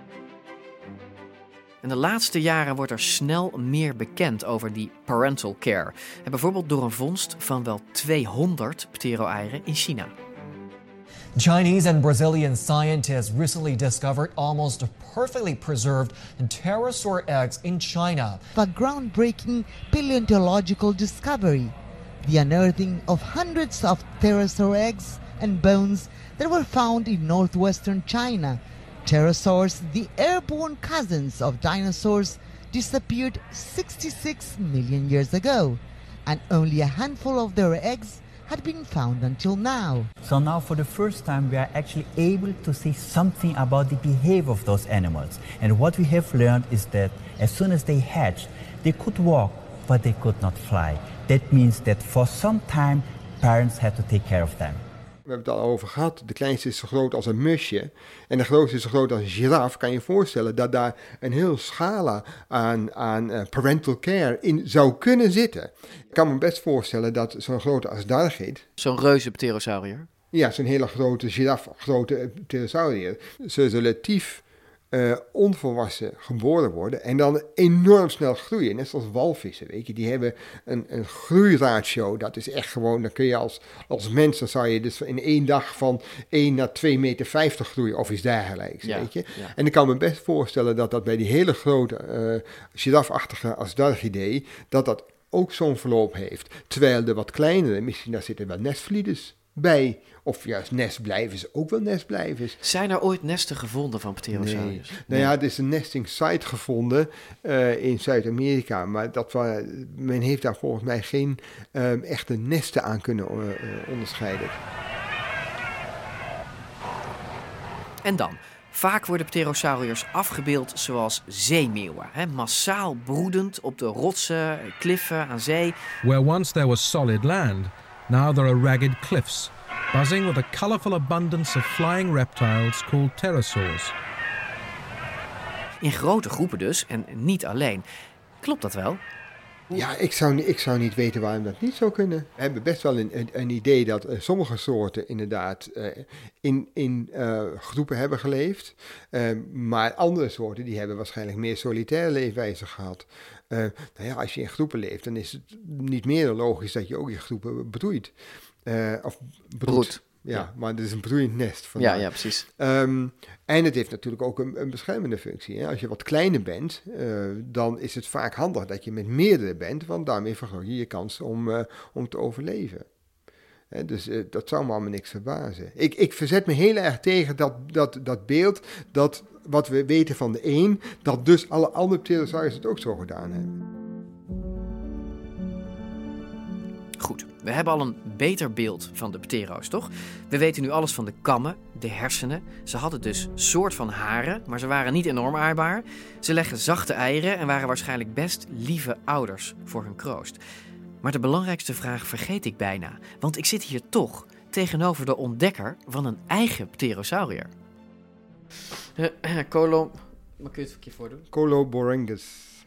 In de laatste jaren wordt er snel meer bekend over die parental care. En bijvoorbeeld door een vondst van wel 200 ptero-eieren in China. Chinese and Brazilian scientists recently discovered almost perfectly preserved pterosaur eggs in China. A groundbreaking paleontological discovery. The unearthing of hundreds of pterosaur eggs and bones that were found in northwestern China. Pterosaurs, the airborne cousins of dinosaurs, disappeared 66 million years ago, and only a handful of their eggs had been found until now. So now for the first time we are actually able to see something about the behavior of those animals. And what we have learned is that as soon as they hatched, they could walk, but they could not fly. That means that for some time parents had to take care of them. We hebben het al over gehad. De kleinste is zo groot als een musje. En de grootste is zo groot als een giraf. Kan je je voorstellen dat daar een heel scala aan parental care in zou kunnen zitten. Ik kan me best voorstellen dat zo'n grote asdargid... Zo'n reuze pterosaurier? Ja, zo'n hele grote giraf, grote pterosaurier. Ze relatief onvolwassen geboren worden en dan enorm snel groeien. Net zoals walvissen, weet je. Die hebben een groeiratio. Dat is echt gewoon, dan kun je als mens, dan zou je dus in 1 dag van 1 naar 2,50 meter groeien of iets dergelijks, weet je. Ja. En ik kan me best voorstellen dat bij die hele grote girafachtige asdargidae, dat ook zo'n verloop heeft. Terwijl de wat kleinere, misschien daar zitten wel nestvlieders bij. Of juist nestblijvers, ook wel nestblijvers. Zijn er ooit nesten gevonden van pterosauriërs? Nee. Nou ja, er is een nesting site gevonden in Zuid-Amerika. Maar men heeft daar volgens mij geen echte nesten aan kunnen onderscheiden. En dan? Vaak worden pterosauriërs afgebeeld zoals zeemeeuwen. Massaal broedend op de rotsen, kliffen aan zee. Where once there was solid land, Now there are ragged cliffs, buzzing with a colourful abundance of flying reptiles called pterosaurs. In grote groepen dus, en niet alleen. Klopt dat wel? Ja, ik zou niet weten waarom dat niet zou kunnen. We hebben best wel een idee dat sommige soorten inderdaad in groepen hebben geleefd. Maar andere soorten die hebben waarschijnlijk meer solitaire leefwijze gehad. Als je in groepen leeft, dan is het niet meer dan logisch dat je ook in groepen broeit. Of broedt. Ja, maar het is een broeiend nest. Ja, precies. En het heeft natuurlijk ook een beschermende functie. Hè? Als je wat kleiner bent, dan is het vaak handig dat je met meerdere bent, want daarmee vergroot je je kans om te overleven. Dus dat zou me allemaal niks verbazen. Ik verzet me heel erg tegen dat beeld, dat wat we weten van de een, dat dus alle andere pterosauriërs het ook zo gedaan hebben. Goed, we hebben al een beter beeld van de ptero's, toch? We weten nu alles van de kammen, de hersenen. Ze hadden dus soort van haren, maar ze waren niet enorm aardbaar. Ze legden zachte eieren en waren waarschijnlijk best lieve ouders voor hun kroost. Maar de belangrijkste vraag vergeet ik bijna, want ik zit hier toch tegenover de ontdekker van een eigen pterosaurier. Mag ik het een keer voordoen? Coloborhynchus.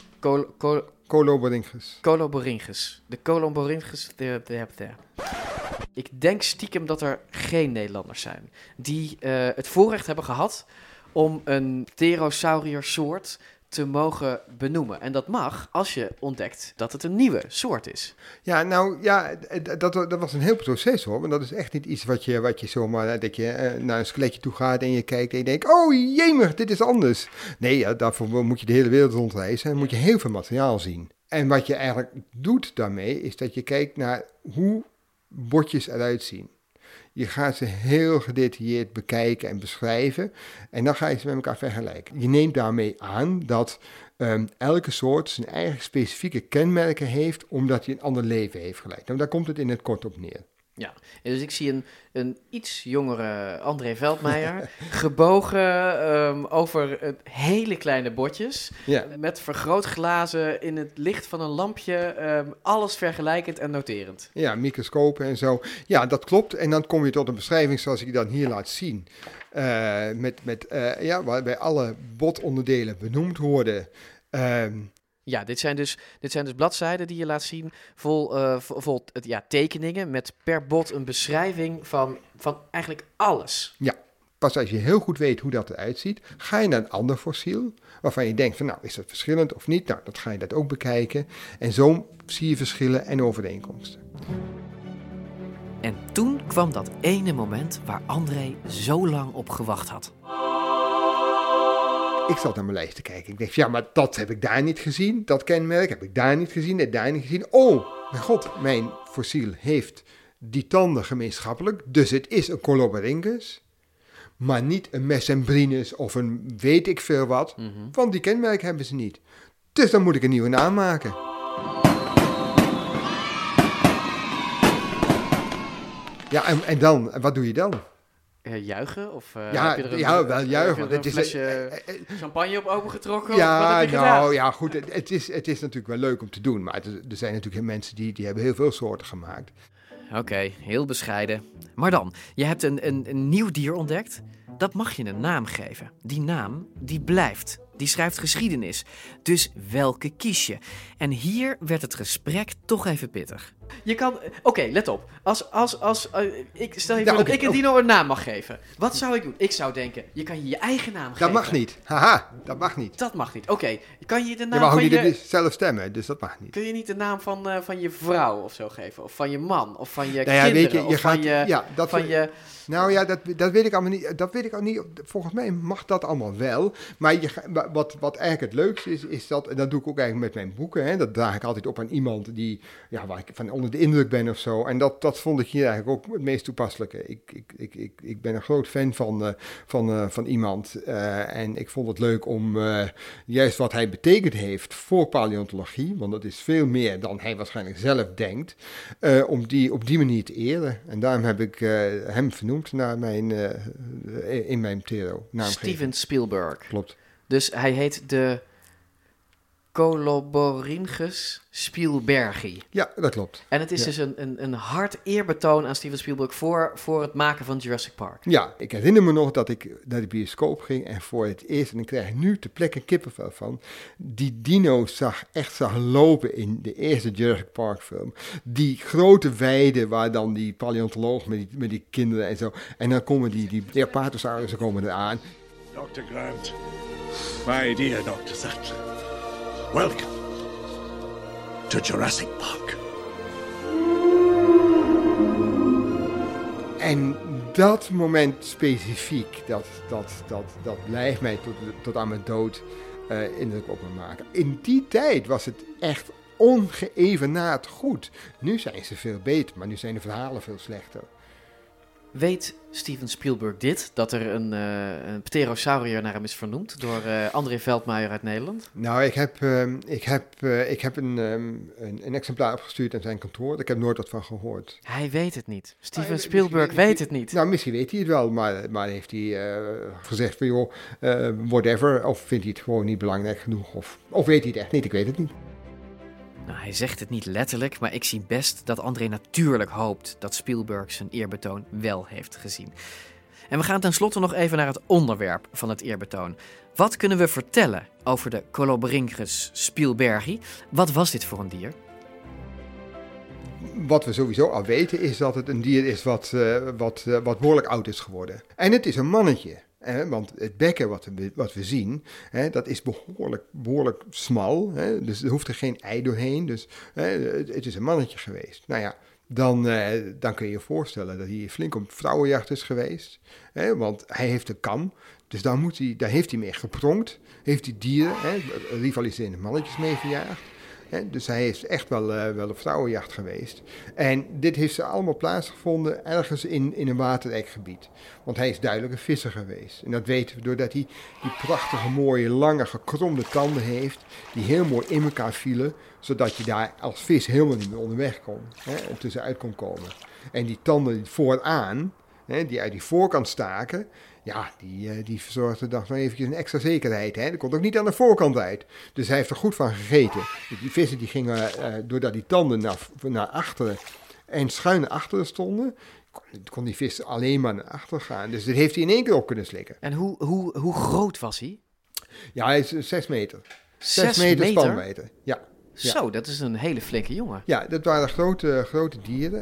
Coloborhynchus. De Coloborhynchus. Ik denk stiekem dat er geen Nederlanders zijn die het voorrecht hebben gehad om een pterosauriersoort te mogen benoemen. En dat mag als je ontdekt dat het een nieuwe soort is. Ja, dat was een heel proces hoor. Want dat is echt niet iets wat je zomaar, dat je naar een skeletje toe gaat en je kijkt en je denkt, oh jemig, dit is anders. Nee, daarvoor moet je de hele wereld rondreizen en moet je heel veel materiaal zien. En wat je eigenlijk doet daarmee, is dat je kijkt naar hoe botjes eruit zien. Je gaat ze heel gedetailleerd bekijken en beschrijven en dan ga je ze met elkaar vergelijken. Je neemt daarmee aan dat elke soort zijn eigen specifieke kenmerken heeft, omdat hij een ander leven heeft geleid. Nou, daar komt het in het kort op neer. Ja, dus ik zie een iets jongere André Veldmeijer, gebogen over hele kleine botjes, met vergrootglazen in het licht van een lampje, alles vergelijkend en noterend. Ja, microscopen en zo. Ja, dat klopt. En dan kom je tot een beschrijving zoals ik je dan hier laat zien. Waarbij alle botonderdelen benoemd worden. Ja, dit zijn dus bladzijden die je laat zien vol tekeningen met per bot een beschrijving van eigenlijk alles. Ja, pas als je heel goed weet hoe dat eruit ziet, ga je naar een ander fossiel waarvan je denkt van nou, is dat verschillend of niet? Nou, dan ga je dat ook bekijken en zo zie je verschillen en overeenkomsten. En toen kwam dat ene moment waar André zo lang op gewacht had. Ik zat naar mijn lijst te kijken. Ik dacht, ja, maar dat heb ik daar niet gezien. Dat kenmerk heb ik daar niet gezien en daar niet gezien. Oh, mijn god, mijn fossiel heeft die tanden gemeenschappelijk. Dus het is een Coloborhynchus. Maar niet een Mesembrinus of een weet ik veel wat. Want die kenmerken hebben ze niet. Dus dan moet ik een nieuwe naam maken. Ja, en dan, wat doe je dan? Juichen? Of heb je er wel juichen. Want het is een flesje champagne op opengetrokken? Ja, of wat heb je gedaan? Ja, goed. Het is natuurlijk wel leuk om te doen. Maar er zijn natuurlijk mensen die hebben heel veel soorten gemaakt. Oké, heel bescheiden. Maar dan, je hebt een nieuw dier ontdekt. Dat mag je een naam geven. Die naam, die blijft. Die schrijft geschiedenis. Dus welke kies je? En hier werd het gesprek toch even pittig. Je kan... Oké, let op. Stel je voor dat ik een dino een naam mag geven. Wat zou ik doen? Ik zou denken, je kan je eigen naam geven. Dat mag niet. Haha, dat mag niet. Dat mag niet. Oké, kan je de naam je mag van ook niet zelf stemmen, dus dat mag niet. Kun je niet de naam van je vrouw of zo geven? Of van je man? Of van je kinderen? Weet je, Nou ja, dat weet ik allemaal niet. Dat weet ik al niet. Volgens mij mag dat allemaal wel. Maar wat eigenlijk het leukste is dat, en dat doe ik ook eigenlijk met mijn boeken, hè, dat draag ik altijd op aan iemand waar ik van onder de indruk ben of zo. En dat vond ik hier eigenlijk ook het meest toepasselijke. Ik ben een groot fan van iemand en ik vond het leuk om juist wat hij betekend heeft voor paleontologie, want dat is veel meer dan hij waarschijnlijk zelf denkt, om die op die manier te eren. En daarom heb ik hem vernoemd naar in mijn ptero naamgeving. Steven Spielberg. Klopt. Dus hij heet de Coloborynchus Spielbergi. Ja, dat klopt. En het is dus een hard eerbetoon aan Steven Spielberg voor het maken van Jurassic Park. Ja, ik herinner me nog dat ik naar de bioscoop ging en voor het eerst, en dan krijg ik nu ter plekke kippenvel van, die dino's zag lopen in de eerste Jurassic Park film. Die grote weide waar dan die paleontoloog met die kinderen en zo, en dan komen die Apatosaurussen komen eraan. Dr. Grant, my dear Dr. Sattler, welcome to Jurassic Park. En dat moment specifiek, dat blijft mij tot aan mijn dood indruk op me maken. In die tijd was het echt ongeëvenaard goed. Nu zijn ze veel beter, maar nu zijn de verhalen veel slechter. Weet Steven Spielberg dit, dat er een pterosaurier naar hem is vernoemd door André Veldmeijer uit Nederland? Nou, ik heb een exemplaar opgestuurd aan zijn kantoor. Ik heb nooit wat van gehoord. Hij weet het niet. Steven Spielberg weet het niet. Nou, misschien weet hij het wel, maar heeft hij gezegd van joh, whatever. Of vindt hij het gewoon niet belangrijk genoeg? Of weet hij het echt niet? Ik weet het niet. Nou, hij zegt het niet letterlijk, maar ik zie best dat André natuurlijk hoopt dat Spielberg zijn eerbetoon wel heeft gezien. En we gaan tenslotte nog even naar het onderwerp van het eerbetoon. Wat kunnen we vertellen over de Coloborynchus Spielbergi? Wat was dit voor een dier? Wat we sowieso al weten is dat het een dier is wat behoorlijk oud is geworden. En het is een mannetje. Want het bekken wat we zien, dat is behoorlijk smal. Dus er hoeft er geen ei doorheen. Dus het is een mannetje geweest. Nou ja, dan kun je je voorstellen dat hij flink op vrouwenjacht is geweest. Want hij heeft een kam. Dus daar heeft hij mee gepronkt. Heeft hij dieren, rivaliserende mannetjes mee verjaagd. Dus hij is echt wel op vrouwenjacht geweest. En dit heeft ze allemaal plaatsgevonden ergens in een waterrijk gebied. Want hij is duidelijk een visser geweest. En dat weten we doordat hij die prachtige, mooie, lange, gekromde tanden heeft. Die heel mooi in elkaar vielen. Zodat je daar als vis helemaal niet meer onderweg kon. En tussenuit kon komen. En die tanden vooraan, die uit die voorkant staken. Ja, die verzorgde dan nog eventjes een extra zekerheid. Dat komt ook niet aan de voorkant uit. Dus hij heeft er goed van gegeten. Die vissen die gingen, doordat die tanden naar achteren en schuin naar achteren stonden, kon die vis alleen maar naar achteren gaan. Dus dat heeft hij in één keer op kunnen slikken. En hoe groot was hij? Ja, hij is 6 meter. 6 meter spanmeter, ja. Zo, dat is een hele flinke jongen. Ja, dat waren grote dieren.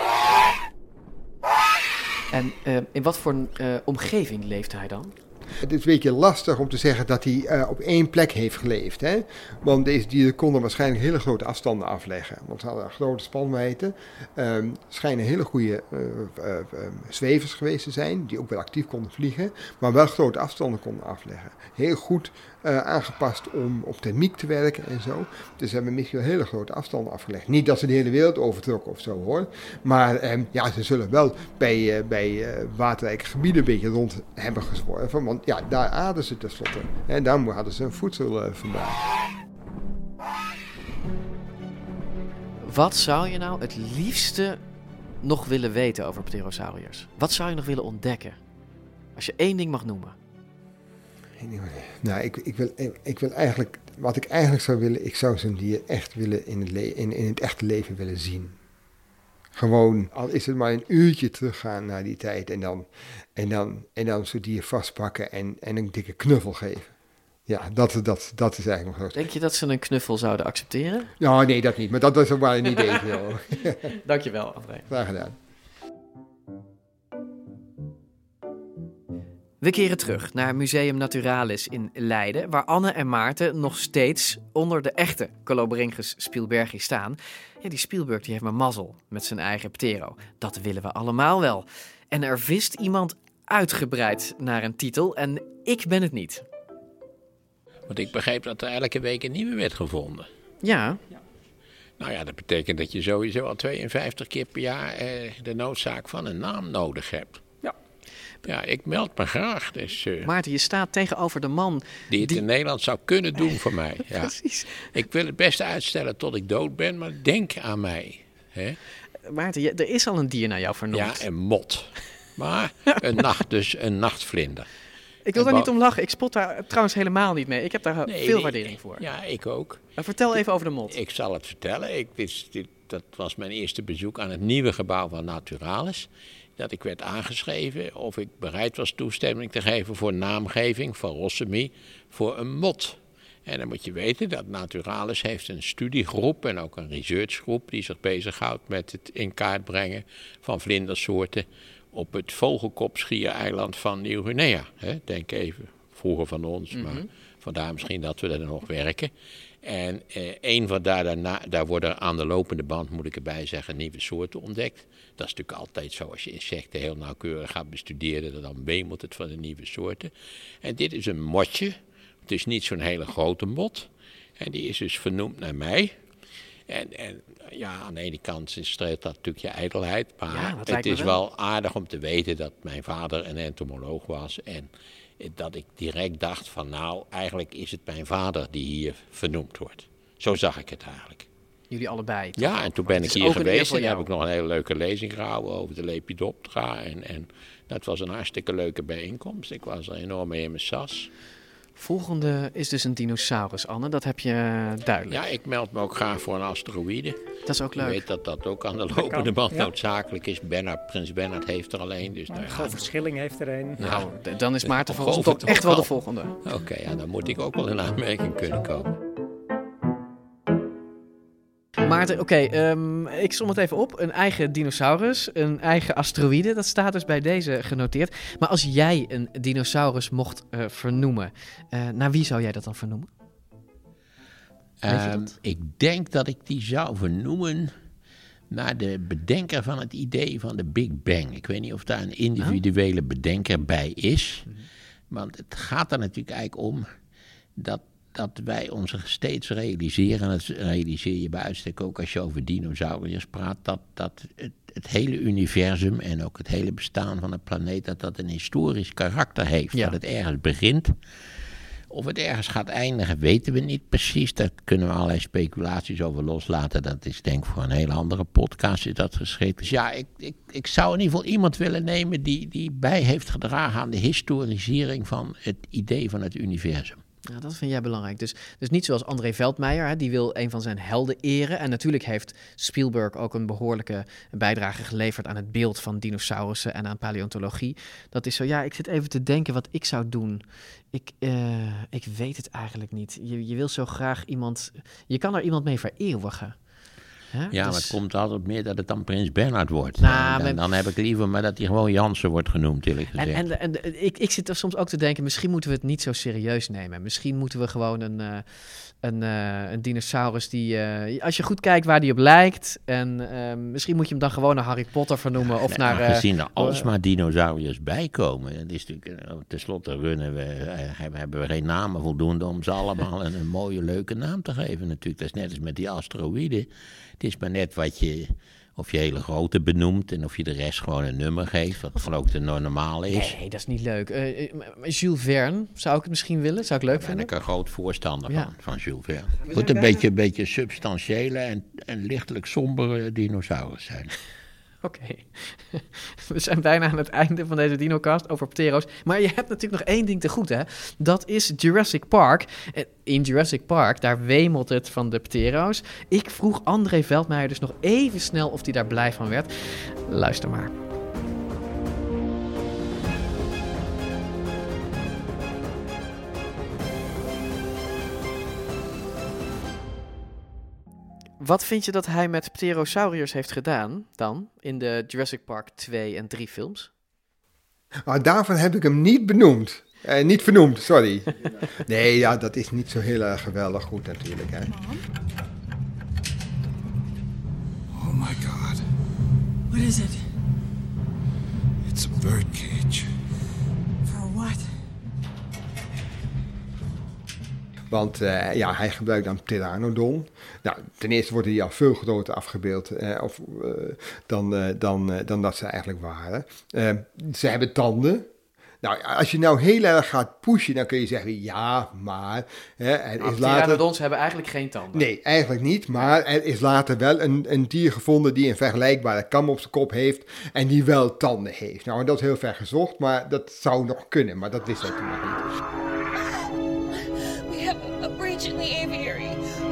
En in wat voor omgeving leefde hij dan? Het is een beetje lastig om te zeggen dat hij op één plek heeft geleefd. Want deze dieren konden waarschijnlijk hele grote afstanden afleggen. Want ze hadden een grote spanwijdte. Schijnen hele goede zwevers geweest te zijn. Die ook wel actief konden vliegen. Maar wel grote afstanden konden afleggen. Heel goed aangepast om op thermiek te werken en zo. Dus ze hebben misschien wel hele grote afstanden afgelegd. Niet dat ze de hele wereld overtrokken of zo hoor. Maar ze zullen wel bij waterrijke gebieden een beetje rond hebben gezworven. Want ja, daar aten ze tenslotte. En daar hadden ze hun voedsel vandaan. Wat zou je nou het liefste nog willen weten over pterosauriërs? Wat zou je nog willen ontdekken? Als je één ding mag noemen. Nou, ik wil eigenlijk, wat ik eigenlijk zou willen, ik zou zo'n dier echt willen in het echte leven willen zien. Gewoon, al is het maar een uurtje teruggaan naar die tijd en dan zo'n dier vastpakken en een dikke knuffel geven. Ja, dat is eigenlijk nog groot. Denk je dat ze een knuffel zouden accepteren? Nou, nee, dat niet, maar dat was ook maar een idee. Dankjewel, André. Graag gedaan. We keren terug naar Museum Naturalis in Leiden, waar Anne en Maarten nog steeds onder de echte Coloborynchus Spielbergi staan. Ja, die Spielberg die heeft maar mazzel met zijn eigen ptero. Dat willen we allemaal wel. En er vist iemand uitgebreid naar een titel en ik ben het niet. Want ik begreep dat er elke week een nieuwe werd gevonden. Ja. Nou ja, dat betekent dat je sowieso al 52 keer per jaar de noodzaak van een naam nodig hebt. Ja, ik meld me graag. Dus, Maarten, je staat tegenover de man die het in Nederland zou kunnen doen voor mij. Ja. Precies. Ik wil het best uitstellen tot ik dood ben, maar denk aan mij. Hè? Maarten, er is al een dier naar jou vernoemd. Ja, een mot. Maar een nachtvlinder. Ik wil daar niet om lachen. Ik spot daar trouwens helemaal niet mee. Ik heb daar veel waardering voor. Ja, ik ook. Vertel even over de mot. Ik zal het vertellen. Dat was mijn eerste bezoek aan het nieuwe gebouw van Naturalis. Dat ik werd aangeschreven of ik bereid was toestemming te geven voor naamgeving van Rossemi voor een mot. En dan moet je weten dat Naturalis heeft een studiegroep en ook een researchgroep die zich bezighoudt met het in kaart brengen van vlindersoorten op het vogelkopschiereiland van Nieuw-Guinea. Denk even, vroeger van ons, maar vandaar misschien dat we er nog werken. En een van daar worden aan de lopende band, moet ik erbij zeggen, nieuwe soorten ontdekt. Dat is natuurlijk altijd zo, als je insecten heel nauwkeurig gaat bestuderen, dan wemelt het van de nieuwe soorten. En dit is een motje. Het is niet zo'n hele grote mot. En die is dus vernoemd naar mij. En ja, aan de ene kant streelt dat natuurlijk je ijdelheid. Maar het is wel aardig om te weten dat mijn vader een entomoloog was. En dat ik direct dacht van nou, eigenlijk is het mijn vader die hier vernoemd wordt. Zo zag ik het eigenlijk. Jullie allebei? Toch? Ja, en toen ben ik hier geweest en heb ik nog een hele leuke lezing gehouden over de Lepidoptera. En dat was een hartstikke leuke bijeenkomst. Ik was er enorm mee in mijn sas. Volgende is dus een dinosaurus, Anne. Dat heb je duidelijk. Ja, ik meld me ook graag voor een asteroïde. Dat is ook leuk. Ik weet dat dat ook aan de lopende band noodzakelijk is. Prins Bernhard heeft er alleen. Dus Verschilling heeft er een. Nou, dan is Maarten volgens ons ook echt wel de volgende. Oké, dan moet ik ook wel in aanmerking kunnen komen. Maarten, ik som het even op. Een eigen dinosaurus, een eigen asteroïde. Dat staat dus bij deze genoteerd. Maar als jij een dinosaurus mocht vernoemen, naar wie zou jij dat dan vernoemen? Ik denk dat ik die zou vernoemen naar de bedenker van het idee van de Big Bang. Ik weet niet of daar een individuele bedenker bij is. Want het gaat er natuurlijk eigenlijk om dat wij ons steeds realiseren, en dat realiseer je bij uitstek ook als je over dinosauriërs praat, dat het hele universum en ook het hele bestaan van de planeet, dat een historisch karakter heeft. Ja. Dat het ergens begint. Of het ergens gaat eindigen, weten we niet precies. Daar kunnen we allerlei speculaties over loslaten. Dat is denk ik voor een hele andere podcast is dat geschikt. Dus ja, ik zou in ieder geval iemand willen nemen die bij heeft gedragen aan de historisering van het idee van het universum. Ja, dat vind jij belangrijk. Dus niet zoals André Veldmeijer, die wil een van zijn helden eren. En natuurlijk heeft Spielberg ook een behoorlijke bijdrage geleverd aan het beeld van dinosaurussen en aan paleontologie. Dat is zo, ik zit even te denken wat ik zou doen. Ik weet het eigenlijk niet. Je wil zo graag je kan er iemand mee vereeuwigen. Huh? Ja, maar het komt altijd op meer dat het dan Prins Bernhard wordt. Dan heb ik liever maar dat hij gewoon Jansen wordt genoemd, eerlijk gezegd. En ik zit er soms ook te denken, misschien moeten we het niet zo serieus nemen. Misschien moeten we gewoon een dinosaurus die, als je goed kijkt waar die op lijkt. En misschien moet je hem dan gewoon naar Harry Potter vernoemen. Of naar, aangezien er alsmaar dinosauriërs bijkomen. Het is natuurlijk, tenslotte hebben we geen namen voldoende om ze allemaal een mooie, leuke naam te geven natuurlijk. Dat is net als met die asteroïden. Het is maar net of je hele grote benoemt en of je de rest gewoon een nummer geeft, wat gewoon ook de normale is. Nee, dat is niet leuk. Jules Verne, zou ik het misschien willen? Zou ik leuk vinden? Ben ik een groot voorstander van Jules Verne. Het moet een beetje substantiële en lichtelijk sombere dinosaurus zijn. Oké. We zijn bijna aan het einde van deze dinocast over ptero's. Maar je hebt natuurlijk nog één ding te goed, hè? Dat is Jurassic Park. In Jurassic Park, daar wemelt het van de ptero's. Ik vroeg André Veldmeijer dus nog even snel of hij daar blij van werd. Luister maar. Wat vind je dat hij met pterosauriërs heeft gedaan dan in de Jurassic Park 2 en 3 films? Daarvan heb ik hem niet benoemd. Niet vernoemd, sorry. Nee, dat is niet zo heel erg geweldig goed natuurlijk. Hè. Oh my god. What is it? It's a bird cage. For what? Want hij gebruikt dan pteranodon. Nou, ten eerste worden die al veel groter afgebeeld dan dat ze eigenlijk waren. Ze hebben tanden. Nou, als je nou heel erg gaat pushen, dan kun je zeggen, ja, maar... Pteranodons hebben eigenlijk geen tanden. Nee, eigenlijk niet, maar er is later wel een dier gevonden die een vergelijkbare kam op zijn kop heeft en die wel tanden heeft. Nou, dat is heel ver gezocht, maar dat zou nog kunnen, maar dat wist hij toen nog niet. We have a breach in the aviary.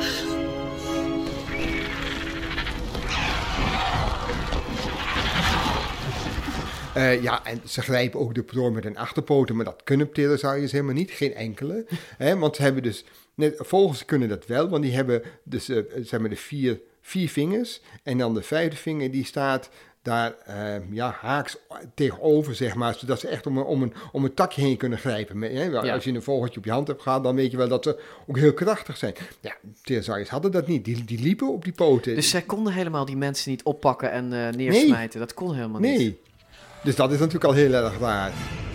En ze grijpen ook de prooi met hun achterpoten, maar dat kunnen pterosauriërs helemaal niet, geen enkele. Want ze hebben dus, vogels kunnen dat wel, want die hebben dus de vier vingers en dan de vijfde vinger die staat daar haaks tegenover, zeg maar, zodat ze echt om een takje heen kunnen grijpen. Als je een vogeltje op je hand hebt gehad, dan weet je wel dat ze ook heel krachtig zijn. Ja, pterosauriërs hadden dat niet, die liepen op die poten. Dus zij konden helemaal die mensen niet oppakken en neersmijten, dat kon helemaal niet. Nee. Dus dat is natuurlijk al heel erg raar.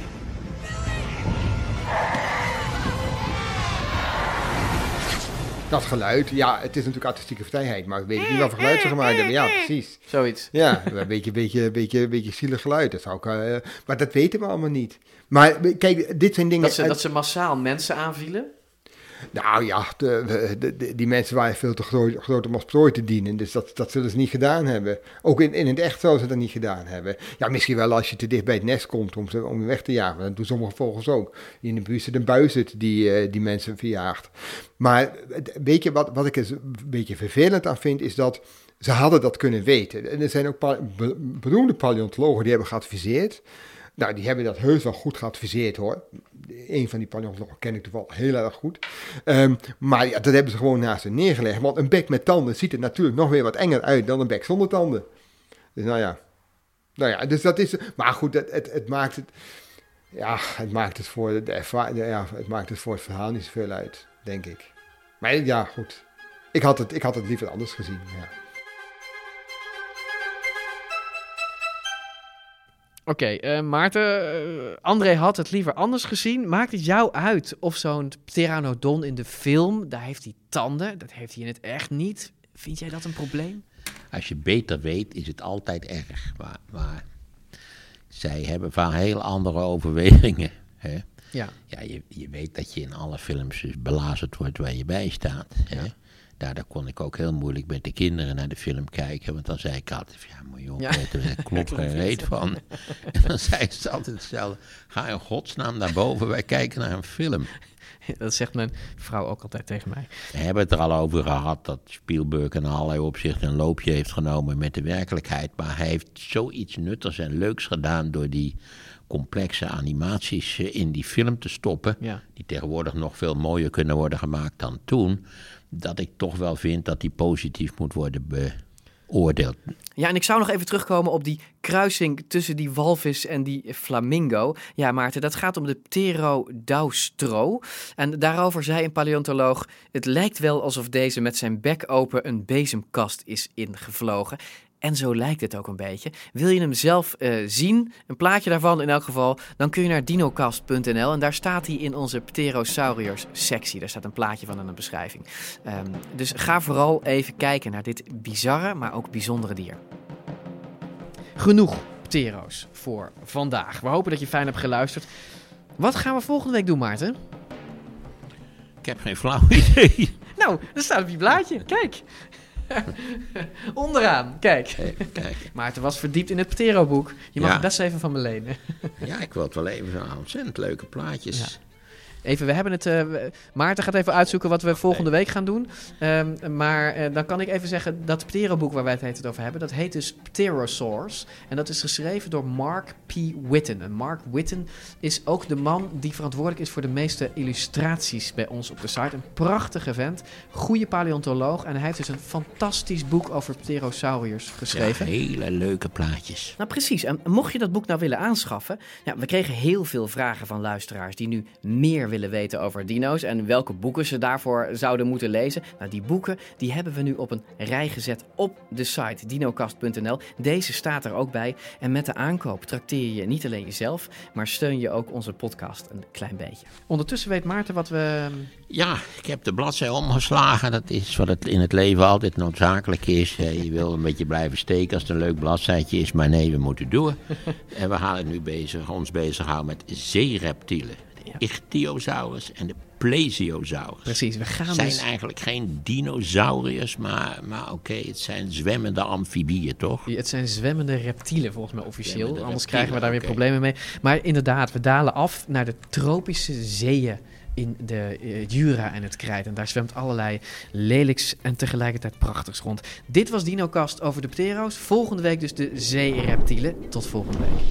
Dat geluid, ja, het is natuurlijk artistieke vrijheid, maar ik weet niet wat voor geluid ze gemaakt hebben. Ja, precies. Zoiets. Ja, een beetje zielig geluid. Dat zou ik, maar dat weten we allemaal niet. Maar kijk, dit zijn dingen... Dat ze massaal mensen aanvielen? Nou ja, die mensen waren veel te groot om als prooi te dienen. Dus dat zullen ze niet gedaan hebben. Ook in het echt zouden ze dat niet gedaan hebben. Ja, misschien wel als je te dicht bij het nest komt om je weg te jagen. Dat doen sommige vogels ook. In de buurt zit een buizerd die mensen verjaagt. Maar weet je wat ik er een beetje vervelend aan vind, is dat ze hadden dat kunnen weten. En er zijn ook beroemde paleontologen die hebben geadviseerd. Nou, die hebben dat heus wel goed geadviseerd, hoor. Een van die paleontologen ken ik toevallig heel erg goed. Maar ja, dat hebben ze gewoon naast ze neergelegd. Want een bek met tanden ziet er natuurlijk nog weer wat enger uit dan een bek zonder tanden. Dus nou ja, dus dat is... Maar goed, het maakt het... Ja, het maakt het voor het maakt het voor het verhaal niet zoveel uit, denk ik. Maar ja, goed. Ik had het liever anders gezien, ja. Oké, Maarten, André had het liever anders gezien. Maakt het jou uit of zo'n pteranodon in de film, daar heeft hij tanden, dat heeft hij in het echt niet. Vind jij dat een probleem? Als je beter weet, is het altijd erg. Maar zij hebben vaak heel andere overwegingen. Hè? Ja. Ja, je weet dat je in alle films dus belazerd wordt waar je bij staat. Hè? Ja. Daar kon ik ook heel moeilijk met de kinderen naar de film kijken. Want dan zei ik altijd, maar joh, daar klopt geen reet van. En dan zei ze altijd hetzelfde. Ga in godsnaam naar boven, wij kijken naar een film. Dat zegt mijn vrouw ook altijd tegen mij. We hebben het er al over gehad dat Spielberg in allerlei opzichten een loopje heeft genomen met de werkelijkheid. Maar hij heeft zoiets nuttigs en leuks gedaan door die complexe animaties in die film te stoppen. Ja. Die tegenwoordig nog veel mooier kunnen worden gemaakt dan toen. Dat ik toch wel vind dat die positief moet worden beoordeeld. Ja, en ik zou nog even terugkomen op die kruising tussen die walvis en die flamingo. Ja, Maarten, dat gaat om de Pterodaustro. En daarover zei een paleontoloog: het lijkt wel alsof deze met zijn bek open een bezemkast is ingevlogen. En zo lijkt het ook een beetje. Wil je hem zelf zien, een plaatje daarvan in elk geval, dan kun je naar dinocast.nl en daar staat hij in onze Pterosauriërs sectie. Daar staat een plaatje van in de beschrijving. Dus ga vooral even kijken naar dit bizarre, maar ook bijzondere dier. Genoeg ptero's voor vandaag. We hopen dat je fijn hebt geluisterd. Wat gaan we volgende week doen, Maarten? Ik heb geen flauw idee. Nou, dat staat op je blaadje. Kijk. Onderaan, kijk. Maarten was verdiept in het Pteroboek. Je mag het best even van me lenen. Ja, ik wil het wel even zo'n ontzettend leuke plaatjes. Ja. Even, we hebben het... Maarten gaat even uitzoeken wat we volgende week gaan doen. Maar dan kan ik even zeggen dat Pteroboek waar wij het over hebben, dat heet dus Pterosaurs. En dat is geschreven door Mark P. Witten. En Mark Witten is ook de man die verantwoordelijk is voor de meeste illustraties bij ons op de site. Een prachtige vent, goede paleontoloog. En hij heeft dus een fantastisch boek over Pterosauriërs geschreven. Ja, hele leuke plaatjes. Nou precies, en mocht je dat boek nou willen aanschaffen, ja, we kregen heel veel vragen van luisteraars die nu meer willen weten over dino's en welke boeken ze daarvoor zouden moeten lezen. Nou, die boeken die hebben we nu op een rij gezet op de site dinocast.nl. Deze staat er ook bij. En met de aankoop trakteer je niet alleen jezelf, maar steun je ook onze podcast een klein beetje. Ondertussen weet Maarten wat we... Ja, ik heb de bladzij omgeslagen. Dat is wat het in het leven altijd noodzakelijk is. Je wil een beetje blijven steken als het een leuk bladzijtje is. Maar nee, we moeten door. En we gaan het nu ons bezighouden met zeereptielen. De Ichthyosaurus en de Plesiosaurus. Precies, we gaan het zijn eigenlijk geen dinosauriërs, maar oké, het zijn zwemmende amfibieën, toch? Het zijn zwemmende reptielen volgens mij officieel. Anders krijgen we daar weer problemen mee. Maar inderdaad, we dalen af naar de tropische zeeën in de Jura en het Krijt. En daar zwemt allerlei lelijks en tegelijkertijd prachtigs rond. Dit was DinoCast over de ptero's. Volgende week dus de zeereptielen. Tot volgende week.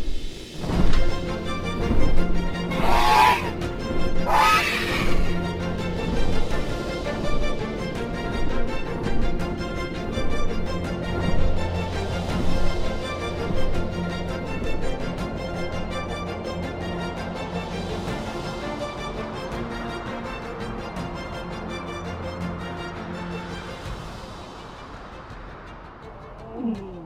Mm.